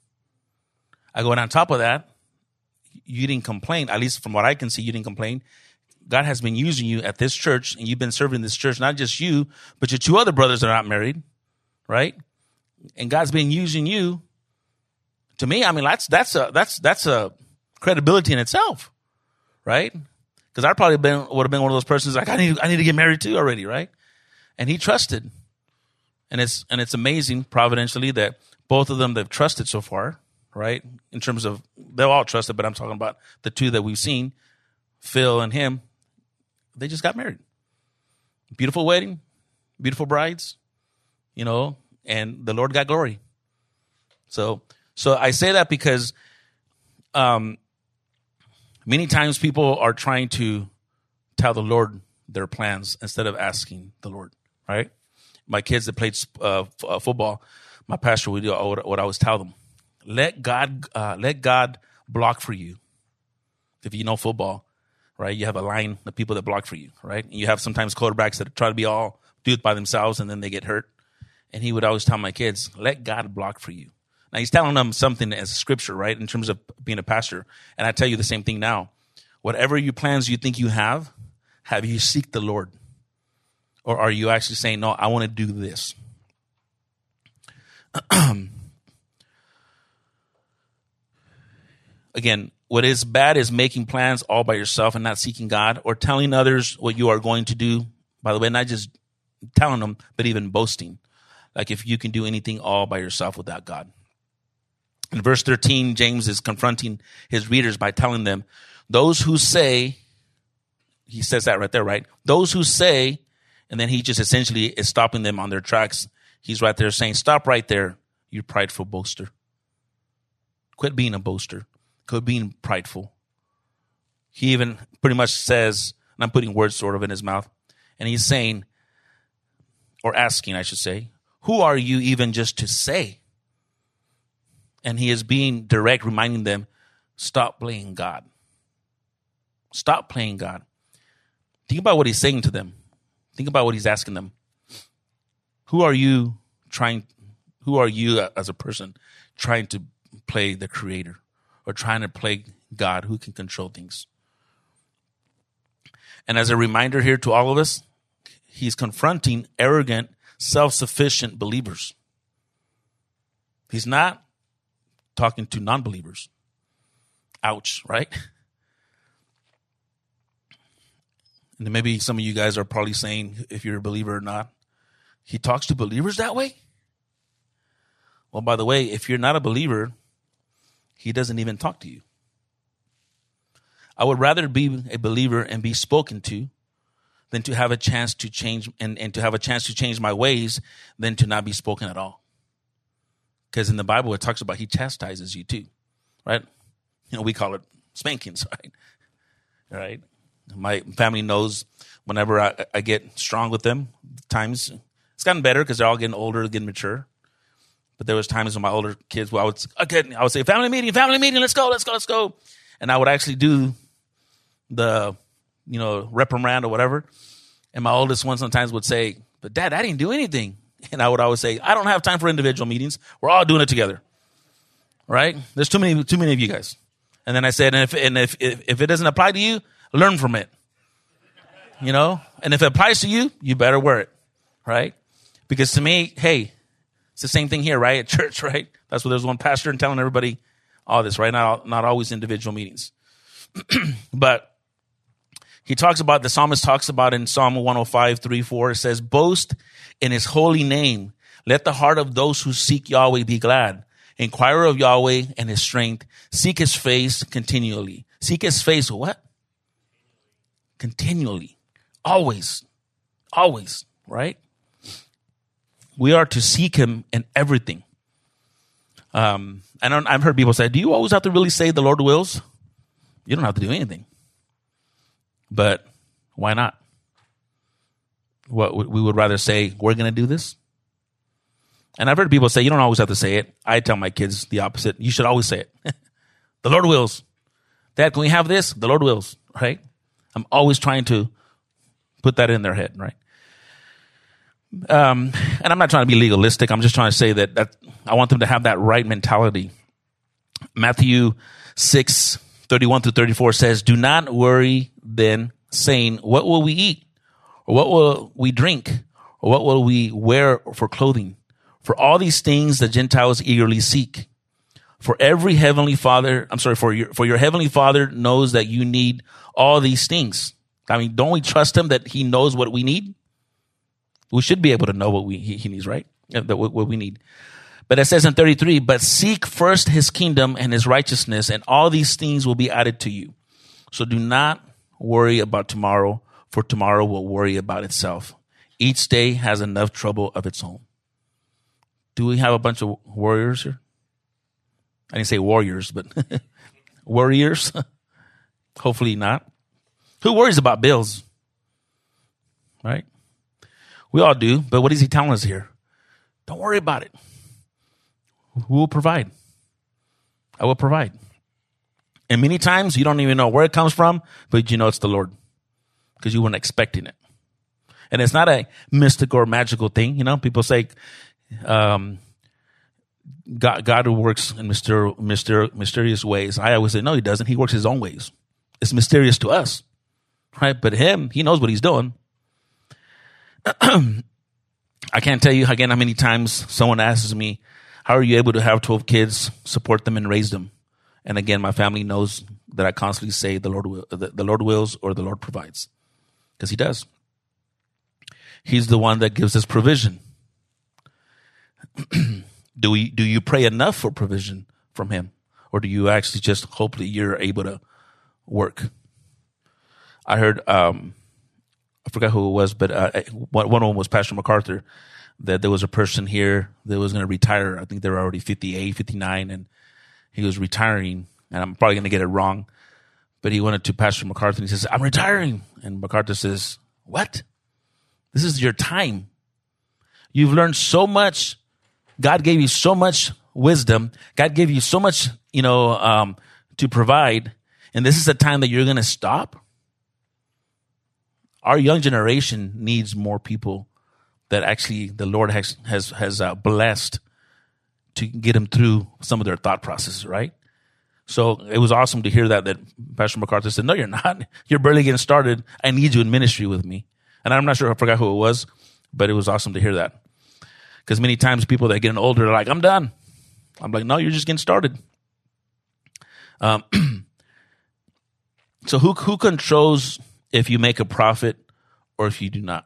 A: I go, and on top of that, you didn't complain. At least from what I can see, you didn't complain. God has been using you at this church, and you've been serving this church, not just you, but your two other brothers that are not married, right? And God's been using you. To me, I mean, that's that's a that's that's a credibility in itself, right? Because I'd probably been would have been one of those persons like I need I need to get married too already, right? And he trusted, and it's and it's amazing providentially that both of them they've trusted so far, right? In terms of they've all trusted, but I'm talking about the two that we've seen, Phil and him. They just got married. Beautiful wedding, beautiful brides, you know, and the Lord got glory. So, so I say that because um, many times people are trying to tell the Lord their plans instead of asking the Lord, right? My kids that played uh, f- football, my pastor would do what I always tell them: let God, uh, let God block for you. If you know football, right? You have a line of people that block for you, right? And you have sometimes quarterbacks that try to be all do it by themselves and then they get hurt. And he would always tell my kids, let God block for you. Now he's telling them something as scripture, right? In terms of being a pastor. And I tell you the same thing now. Whatever you plans you think you have, have you seek the Lord? Or are you actually saying, no, I want to do this? Again, what is bad is making plans all by yourself and not seeking God, or telling others what you are going to do. By the way, not just telling them, but even boasting. Like if you can do anything all by yourself without God. In verse thirteen, James is confronting his readers by telling them, those who say, he says that right there, right? Those who say, and then he just essentially is stopping them on their tracks. He's right there saying, stop right there, you prideful boaster. Quit being a boaster. Quit being prideful. He even pretty much says, and I'm putting words sort of in his mouth, and he's saying, or asking, I should say, who are you even just to say? And he is being direct, reminding them, stop playing God. Stop playing God. Think about what he's saying to them. Think about what he's asking them. Who are you trying, who are you as a person trying to play the Creator or trying to play God who can control things? And as a reminder here to all of us, he's confronting arrogant, self-sufficient believers. He's not talking to non-believers. Ouch, right? And maybe some of you guys are probably saying, if you're a believer or not, he talks to believers that way? Well, by the way, if you're not a believer, he doesn't even talk to you. I would rather be a believer and be spoken to than to have a chance to change and, and to have a chance to change my ways than to not be spoken at all. Because in the Bible, it talks about he chastises you too, right? You know, we call it spankings, right? Right? My family knows whenever I, I get strong with them, times it's gotten better because they're all getting older, getting mature. But there was times when my older kids, well, I would, okay, I would say, family meeting, family meeting, let's go, let's go, let's go. And I would actually do the, you know, reprimand or whatever. And my oldest one sometimes would say, but Dad, I didn't do anything. And I would always say, I don't have time for individual meetings. We're all doing it together. Right? There's too many, too many of you guys. And then I said, and if, and if, if, if it doesn't apply to you, learn from it. You know? And if it applies to you, you better wear it. Right? Because to me, hey, it's the same thing here, right? At church, right? That's where there's one pastor and telling everybody all this, right? Not, not always individual meetings. But he talks about, the psalmist talks about in Psalm one oh five, three, four, it says, boast in his holy name. Let the heart of those who seek Yahweh be glad. Inquire of Yahweh and his strength. Seek his face continually. Seek his face what? Continually. Always. Always, right? We are to seek him in everything. Um, and I've heard people say, do you always have to really say the Lord wills? You don't have to do anything. But why not? What we would rather say, we're going to do this. And I've heard people say, you don't always have to say it. I tell my kids the opposite. You should always say it. The Lord wills. Dad, can we have this? The Lord wills, right? I'm always trying to put that in their head, right? Um, and I'm not trying to be legalistic. I'm just trying to say that, that I want them to have that right mentality. Matthew six, thirty-one through thirty-four says, do not worry then, saying, what will we eat? Or what will we drink? Or what will we wear for clothing? For all these things the Gentiles eagerly seek. For every heavenly father, I'm sorry, for your, for your heavenly Father knows that you need all these things. I mean, don't we trust him that he knows what we need? We should be able to know what we, he, he needs, right? That what, what we need. But it says in thirty-three, but seek first his kingdom and his righteousness, and all these things will be added to you. So do not worry about tomorrow, for tomorrow will worry about itself. Each day has enough trouble of its own. Do we have a bunch of warriors here? I didn't say warriors, but warriors. Hopefully not. Who worries about bills? Right? We all do, but what is he telling us here? Don't worry about it. Who will provide? I will provide. And many times you don't even know where it comes from, but you know it's the Lord because you weren't expecting it. And it's not a mystical or magical thing. You know, people say um, God, God works in myster- myster- mysterious ways. I always say, no, he doesn't. He works his own ways. It's mysterious to us, right? But him, he knows what he's doing. I can't tell you again how many times someone asks me, how are you able to have twelve kids, support them, and raise them? And again, my family knows that I constantly say the Lord will, the, the Lord wills or the Lord provides, because he does. He's the one that gives us provision. do we? Do you pray enough for provision from him, or do you actually just hope that you're able to work? I heard. Um, I forgot who it was, but uh, one of them was Pastor MacArthur, that there was a person here that was going to retire. I think they were already fifty-eight, fifty-nine, and he was retiring. And I'm probably going to get it wrong, but he went to Pastor MacArthur and he says, I'm retiring. And MacArthur says, what? This is your time. You've learned so much. God gave you so much wisdom. God gave you so much, you know, um, to provide. And this is the time that you're going to stop. Our young generation needs more people that actually the Lord has has has uh, blessed to get them through some of their thought processes, right? So it was awesome to hear that, that Pastor MacArthur said, no, you're not. You're barely getting started. I need you in ministry with me. And I'm not sure, I forgot who it was, but it was awesome to hear that. Because many times people that are getting older are like, I'm done. I'm like, no, you're just getting started. Um, so who who controls if you make a profit or if you do not?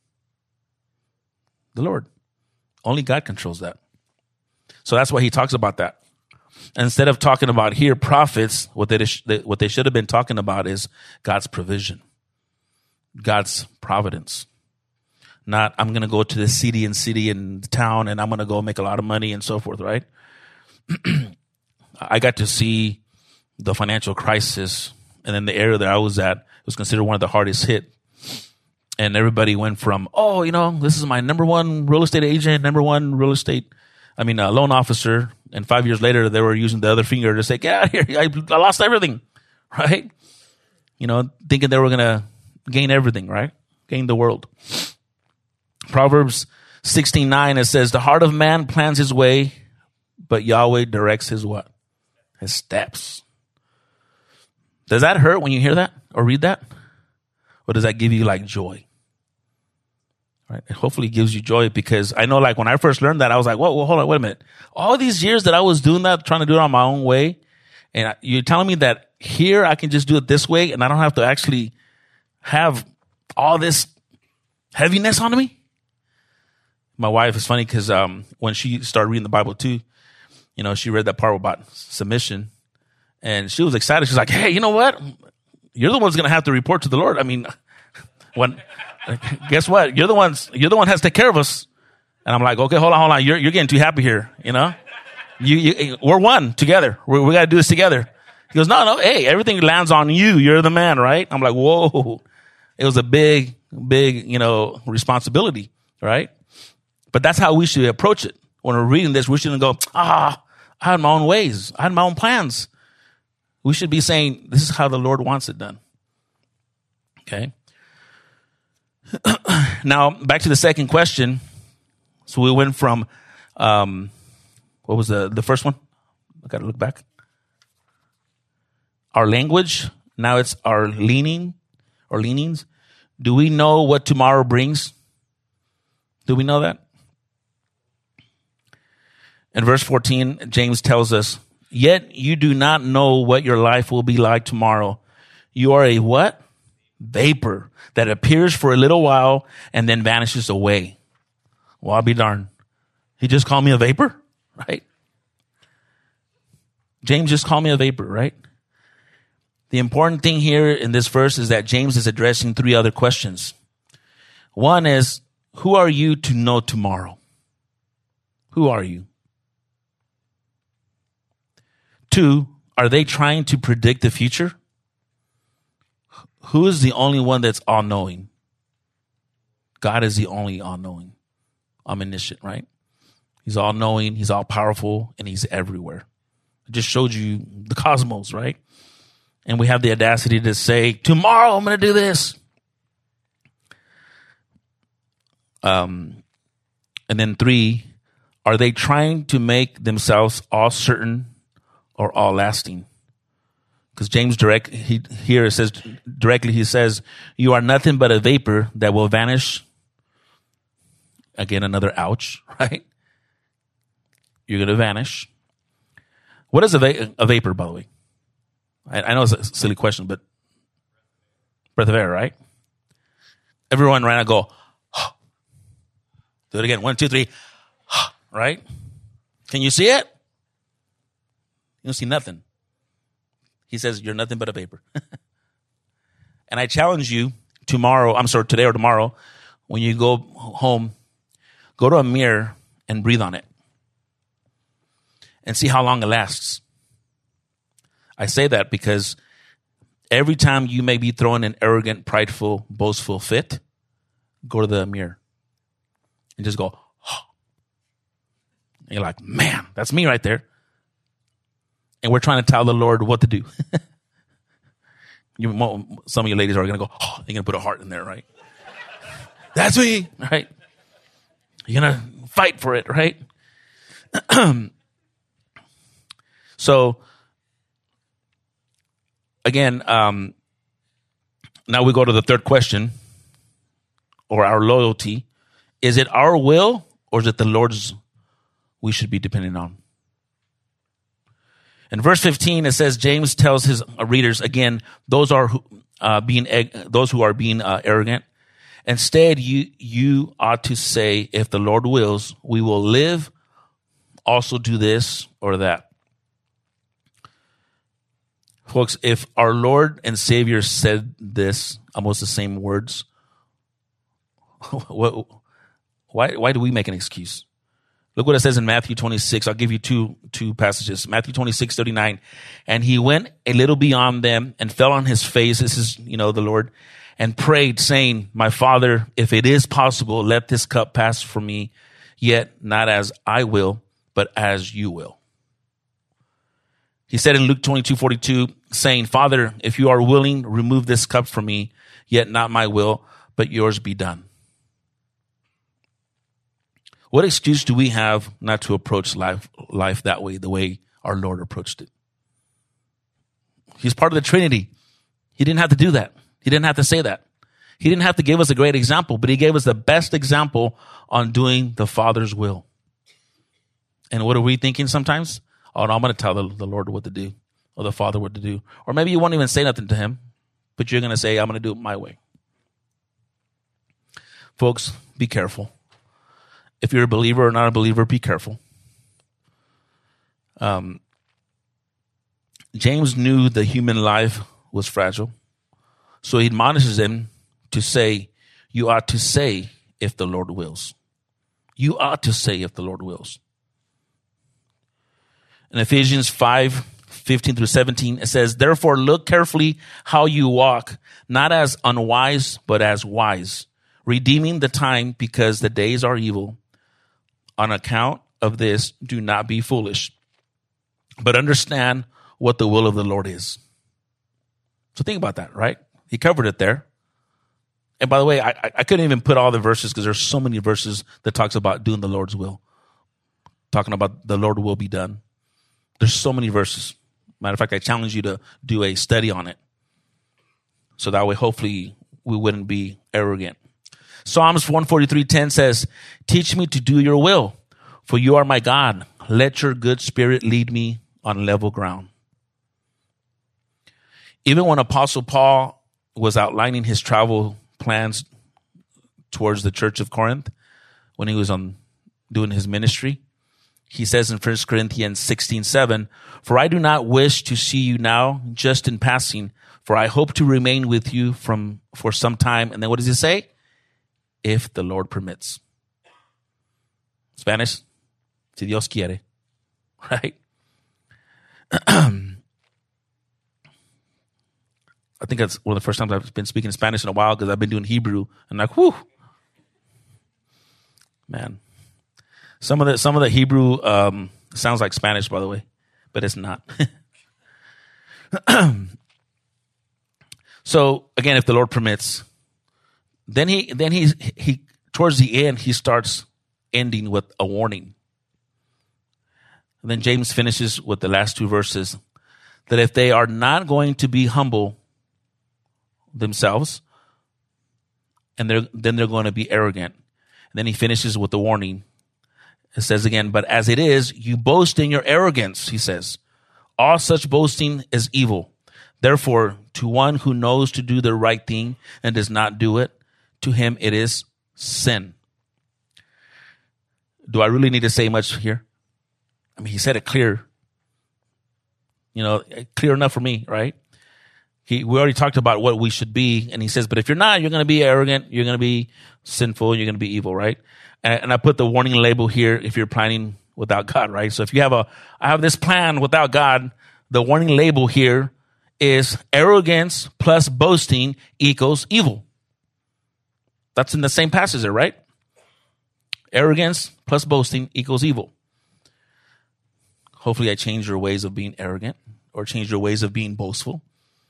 A: The Lord. Only God controls that. So that's why he talks about that. Instead of talking about here profits, what they what they should have been talking about is God's provision, God's providence. not I'm going to go to the city and city and town and I'm going to go make a lot of money and so forth, right? I got to see the financial crisis, and then the area that I was at was considered one of the hardest hit. And everybody went from, oh, you know, this is my number one real estate agent, number one real estate, I mean, a loan officer. And five years later, they were using the other finger to say, get out of here. I, I lost everything, right? You know, thinking they were going to gain everything, right? Gain the world. Proverbs sixteen nine, it says, the heart of man plans his way, but Yahweh directs his what? His steps. Does that hurt when you hear that or read that? Or does that give you like joy? Right? It hopefully gives you joy, because I know, like, when I first learned that, I was like, whoa, whoa, hold on, wait a minute. All these years that I was doing that, trying to do it on my own way, and you're telling me that here I can just do it this way and I don't have to actually have all this heaviness on me? My wife is funny because um, when she started reading the Bible too, you know, she read that part about submission, and she was excited. She's like, hey, you know what? You're the one's going to have to report to the Lord. I mean, when, guess what? You're the ones, you're the one who has to take care of us. And I'm like, okay, hold on, hold on. You're, you're getting too happy here. You know, you, you we're one together. We're, we got to do this together. He goes, no, no. Hey, everything lands on you. You're the man, right? I'm like, whoa. It was a big, big, you know, responsibility, right? But that's how we should approach it. When we're reading this, we shouldn't go, ah, I had my own ways. I had my own plans. We should be saying, this is how the Lord wants it done. Okay. Now, back to the second question. So we went from, um, what was the, the first one? I got to look back. Our language. Now it's our leaning or leanings. Do we know what tomorrow brings? Do we know that? In verse fourteen, James tells us, yet you do not know what your life will be like tomorrow. You are a what? Vapor that appears for a little while and then vanishes away. Well, I'll be darned. He just called me a vapor, right? James just called me a vapor, right? The important thing here in this verse is that James is addressing three other questions. One is, who are you to know tomorrow? Who are you? Two, are they trying to predict the future? Who is the only one that's all-knowing? God is the only all-knowing, omniscient, right? He's all-knowing, he's all-powerful, and he's everywhere. I just showed you the cosmos, right? And we have the audacity to say, tomorrow I'm going to do this. Um, and then three, are they trying to make themselves all certain or all lasting? Because James direct he here says directly, he says, you are nothing but a vapor that will vanish. Again, another ouch, right? You're going to vanish. What is a, va- a vapor, by the way? I, I know it's a silly question, but breath of air, right? Everyone right now go, huh. Do it again. One, two, three, huh. Right? Can you see it? You don't see nothing. He says, you're nothing but a vapor. And I challenge you tomorrow, I'm sorry, today or tomorrow, when you go home, go to a mirror and breathe on it and see how long it lasts. I say that because every time you may be throwing an arrogant, prideful, boastful fit, go to the mirror and just go, oh. And you're like, man, that's me right there. And we're trying to tell the Lord what to do. you, some of you ladies are going to go, oh, you're going to put a heart in there, right? That's me, right? You're going to fight for it, right? So, again, um, now we go to the third question, or our loyalty. Is it our will, or is it the Lord's we should be depending on? In verse fifteen, it says, James tells his readers, again, those are uh, being those who are being uh, arrogant. Instead, you you ought to say, if the Lord wills, we will live, also do this or that. Folks, if our Lord and Savior said this, almost the same words, what, why, why do we make an excuse? Look what it says in Matthew twenty-six. I'll give you two, two passages. Matthew twenty-six, thirty-nine. And he went a little beyond them and fell on his face. This is, you know, the Lord, and prayed, saying, my Father, if it is possible, let this cup pass from me, yet not as I will, but as you will. He said in Luke twenty-two, forty-two, saying, Father, if you are willing, remove this cup from me, yet not my will, but yours be done. What excuse do we have not to approach life, life that way, the way our Lord approached it? He's part of the Trinity. He didn't have to do that. He didn't have to say that. He didn't have to give us a great example, but he gave us the best example on doing the Father's will. And what are we thinking sometimes? Oh, no, I'm going to tell the, the Lord what to do, or the Father what to do. Or maybe you won't even say nothing to him, but you're going to say, I'm going to do it my way. Folks, be careful. If you're a believer or not a believer, be careful. Um, James knew the human life was fragile, so he admonishes him to say, you ought to say if the Lord wills. You ought to say if the Lord wills. In Ephesians five, fifteen through seventeen, it says, therefore look carefully how you walk, not as unwise, but as wise, redeeming the time because the days are evil. On account of this, do not be foolish, but understand what the will of the Lord is. So think about that, right? He covered it there. And by the way, I, I couldn't even put all the verses because there's so many verses that talks about doing the Lord's will. Talking about the Lord will be done. There's so many verses. Matter of fact, I challenge you to do a study on it. So that way, hopefully, we wouldn't be arrogant. Psalms one forty-three ten says, teach me to do your will, for you are my God. Let your good spirit lead me on level ground. Even when Apostle Paul was outlining his travel plans towards the church of Corinth, when he was on doing his ministry, he says in First Corinthians sixteen seven, for I do not wish to see you now just in passing, for I hope to remain with you from for some time. And then what does he say? If the Lord permits. Spanish, si Dios quiere, right? I think that's one of the first times I've been speaking Spanish in a while because I've been doing Hebrew and like, whew, man. Some of the some of the Hebrew um, sounds like Spanish, by the way, but it's not. So again, if the Lord permits, then he then he he towards the end he starts ending with a warning. And then James finishes with the last two verses that if they are not going to be humble themselves, and they're then they're going to be arrogant. And then he finishes with the warning. It says again, but as it is, you boast in your arrogance, he says. All such boasting is evil. Therefore, to one who knows to do the right thing and does not do it, to him it is sin. Do I really need to say much here? I mean, he said it clear. You know, clear enough for me, right? He, we already talked about what we should be, and he says, but if you're not, you're going to be arrogant, you're going to be sinful, you're going to be evil, right? And, and I put the warning label here if you're planning without God, right? So if you have a, I have this plan without God, the warning label here is arrogance plus boasting equals evil. That's in the same passage there, right? Arrogance plus boasting equals evil. Hopefully I change your ways of being arrogant or change your ways of being boastful.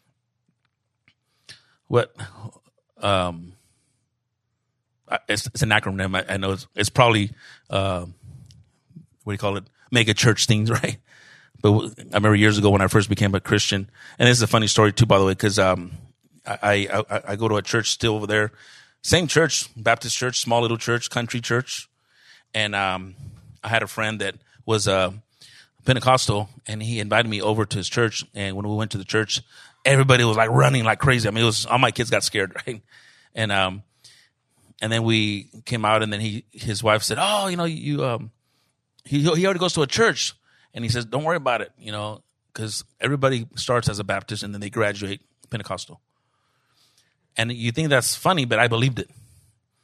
A: What, um, it's, it's an acronym. I, I know it's, it's probably, uh, what do you call it? Mega church things, right? But I remember years ago when I first became a Christian, and this is a funny story too, by the way, because um, I, I I go to a church still over there, same church, Baptist church, small little church, country church, and um, I had a friend that was a Pentecostal, and he invited me over to his church. And when we went to the church, everybody was like running like crazy. I mean, it was all my kids got scared, right? And um, and then we came out, and then he his wife said, "Oh, you know, you um, he he already goes to a church." And he says, don't worry about it, you know, because everybody starts as a Baptist and then they graduate Pentecostal. And you think that's funny, but I believed it.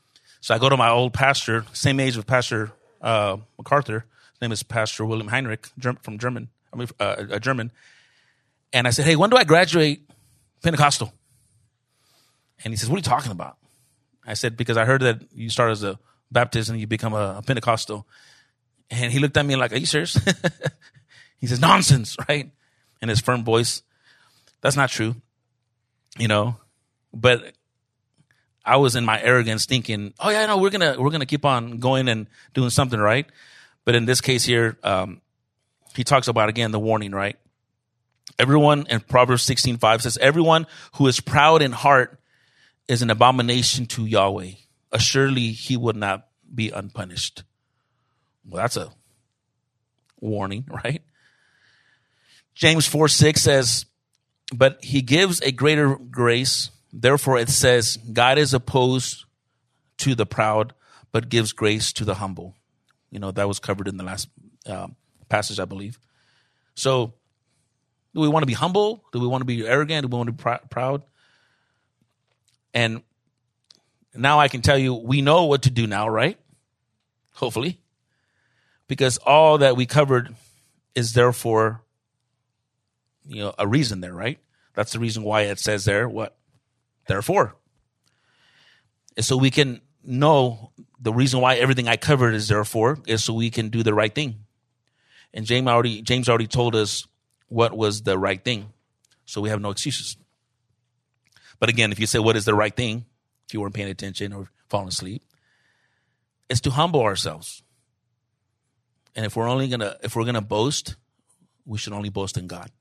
A: So I go to my old pastor, same age with Pastor uh, MacArthur. His name is Pastor William Heinrich from German, I mean, uh, a German. And I said, hey, when do I graduate Pentecostal? And he says, what are you talking about? I said, because I heard that you start as a Baptist and you become a, a Pentecostal. And he looked at me like, are you serious? He says, nonsense, right? In his firm voice. That's not true, you know. But I was in my arrogance thinking, oh yeah, no, we're gonna we're gonna keep on going and doing something, right? But in this case here, um, he talks about again the warning, right? Everyone in Proverbs sixteen five says, everyone who is proud in heart is an abomination to Yahweh. Assuredly, he would not be unpunished. Well, that's a warning, right? James four six says, but he gives a greater grace. Therefore, it says, God is opposed to the proud, but gives grace to the humble. You know, that was covered in the last uh, passage, I believe. So, do we want to be humble? Do we want to be arrogant? Do we want to be pr- proud? And now I can tell you, we know what to do now, right? Hopefully. Because all that we covered is therefore, you know, a reason there, right? That's the reason why it says there, what? Therefore. And so we can know the reason why everything I covered is therefore is so we can do the right thing. And James already, James already told us what was the right thing. So we have no excuses. But again, if you say, what is the right thing? If you weren't paying attention or falling asleep, it's to humble ourselves. And if we're only going to, if we're going to boast, we should only boast in God.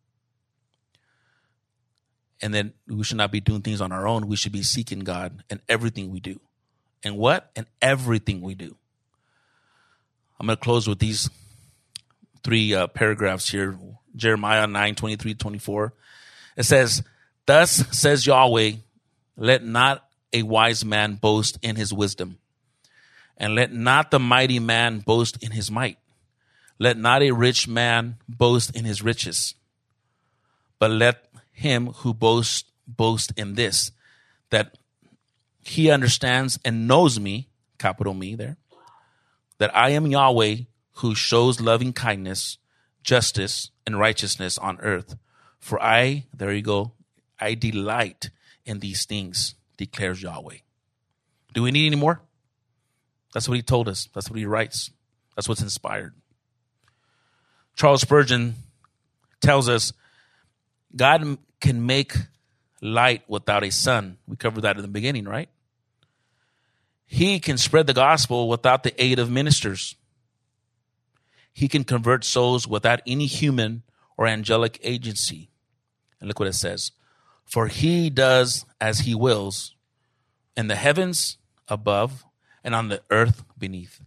A: And then we should not be doing things on our own. We should be seeking God in everything we do. And what? In everything we do. I'm going to close with these three uh, paragraphs here. Jeremiah nine twenty-three to twenty-four. It says, thus says Yahweh, let not a wise man boast in his wisdom, and let not the mighty man boast in his might. Let not a rich man boast in his riches, but let him who boasts boast in this, that he understands and knows me, capital me there, that I am Yahweh who shows loving kindness, justice, and righteousness on earth. For I, there you go, I delight in these things, declares Yahweh. Do we need any more? That's what he told us. That's what he writes. That's what's inspired. Charles Spurgeon tells us God can make light without a sun. We covered that in the beginning, right? He can spread the gospel without the aid of ministers. He can convert souls without any human or angelic agency. And look what it says. For he does as he wills in the heavens above and on the earth beneath.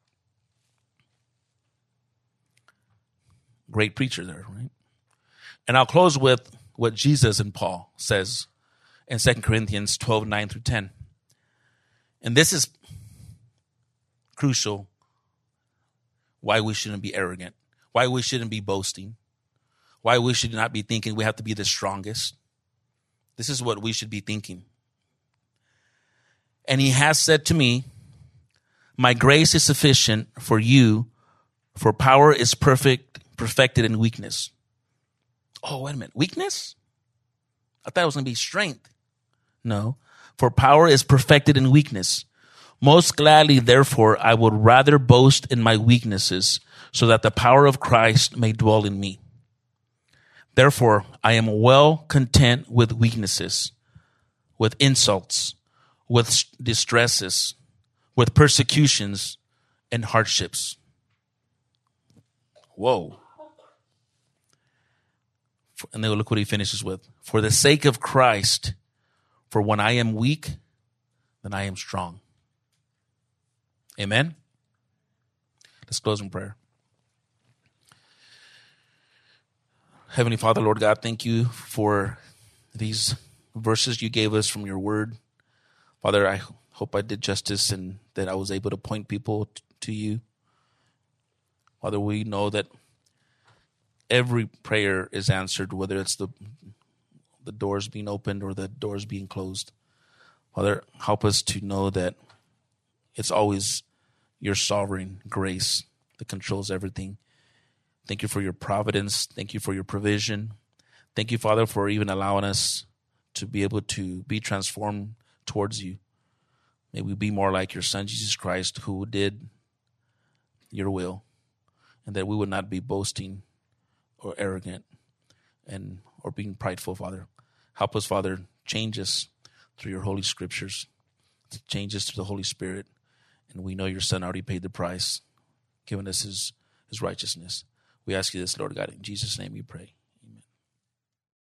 A: Great preacher there, right? And I'll close with what Jesus and Paul says in Second Corinthians twelve, nine through ten. And this is crucial why we shouldn't be arrogant, why we shouldn't be boasting, why we should not be thinking we have to be the strongest. This is what we should be thinking. And he has said to me, my grace is sufficient for you, for power is perfect, perfected in weakness. Oh, wait a minute. Weakness? I thought it was going to be strength. No. For power is perfected in weakness. Most gladly, therefore, I would rather boast in my weaknesses so that the power of Christ may dwell in me. Therefore, I am well content with weaknesses, with insults, with distresses, with persecutions and hardships. Whoa. And then look what he finishes with. For the sake of Christ, for when I am weak, then I am strong. Amen? Let's close in prayer. Heavenly Father, Lord God, thank you for these verses you gave us from your word. Father, I hope I did justice and that I was able to point people t- to you. Father, we know that every prayer is answered, whether it's the the doors being opened or the doors being closed. Father, help us to know that It's always your sovereign grace that controls everything. Thank you for your providence. Thank you for your provision. Thank you, Father, for even allowing us to be able to be transformed towards you. May we be more like your Son, Jesus Christ, who did your will, and that we would not be boasting or arrogant and or being prideful, Father. Help us, Father, change us through your holy scriptures, change us through the Holy Spirit. And we know your Son already paid the price, giving us his, his righteousness. We ask you this, Lord God. In Jesus' name we pray.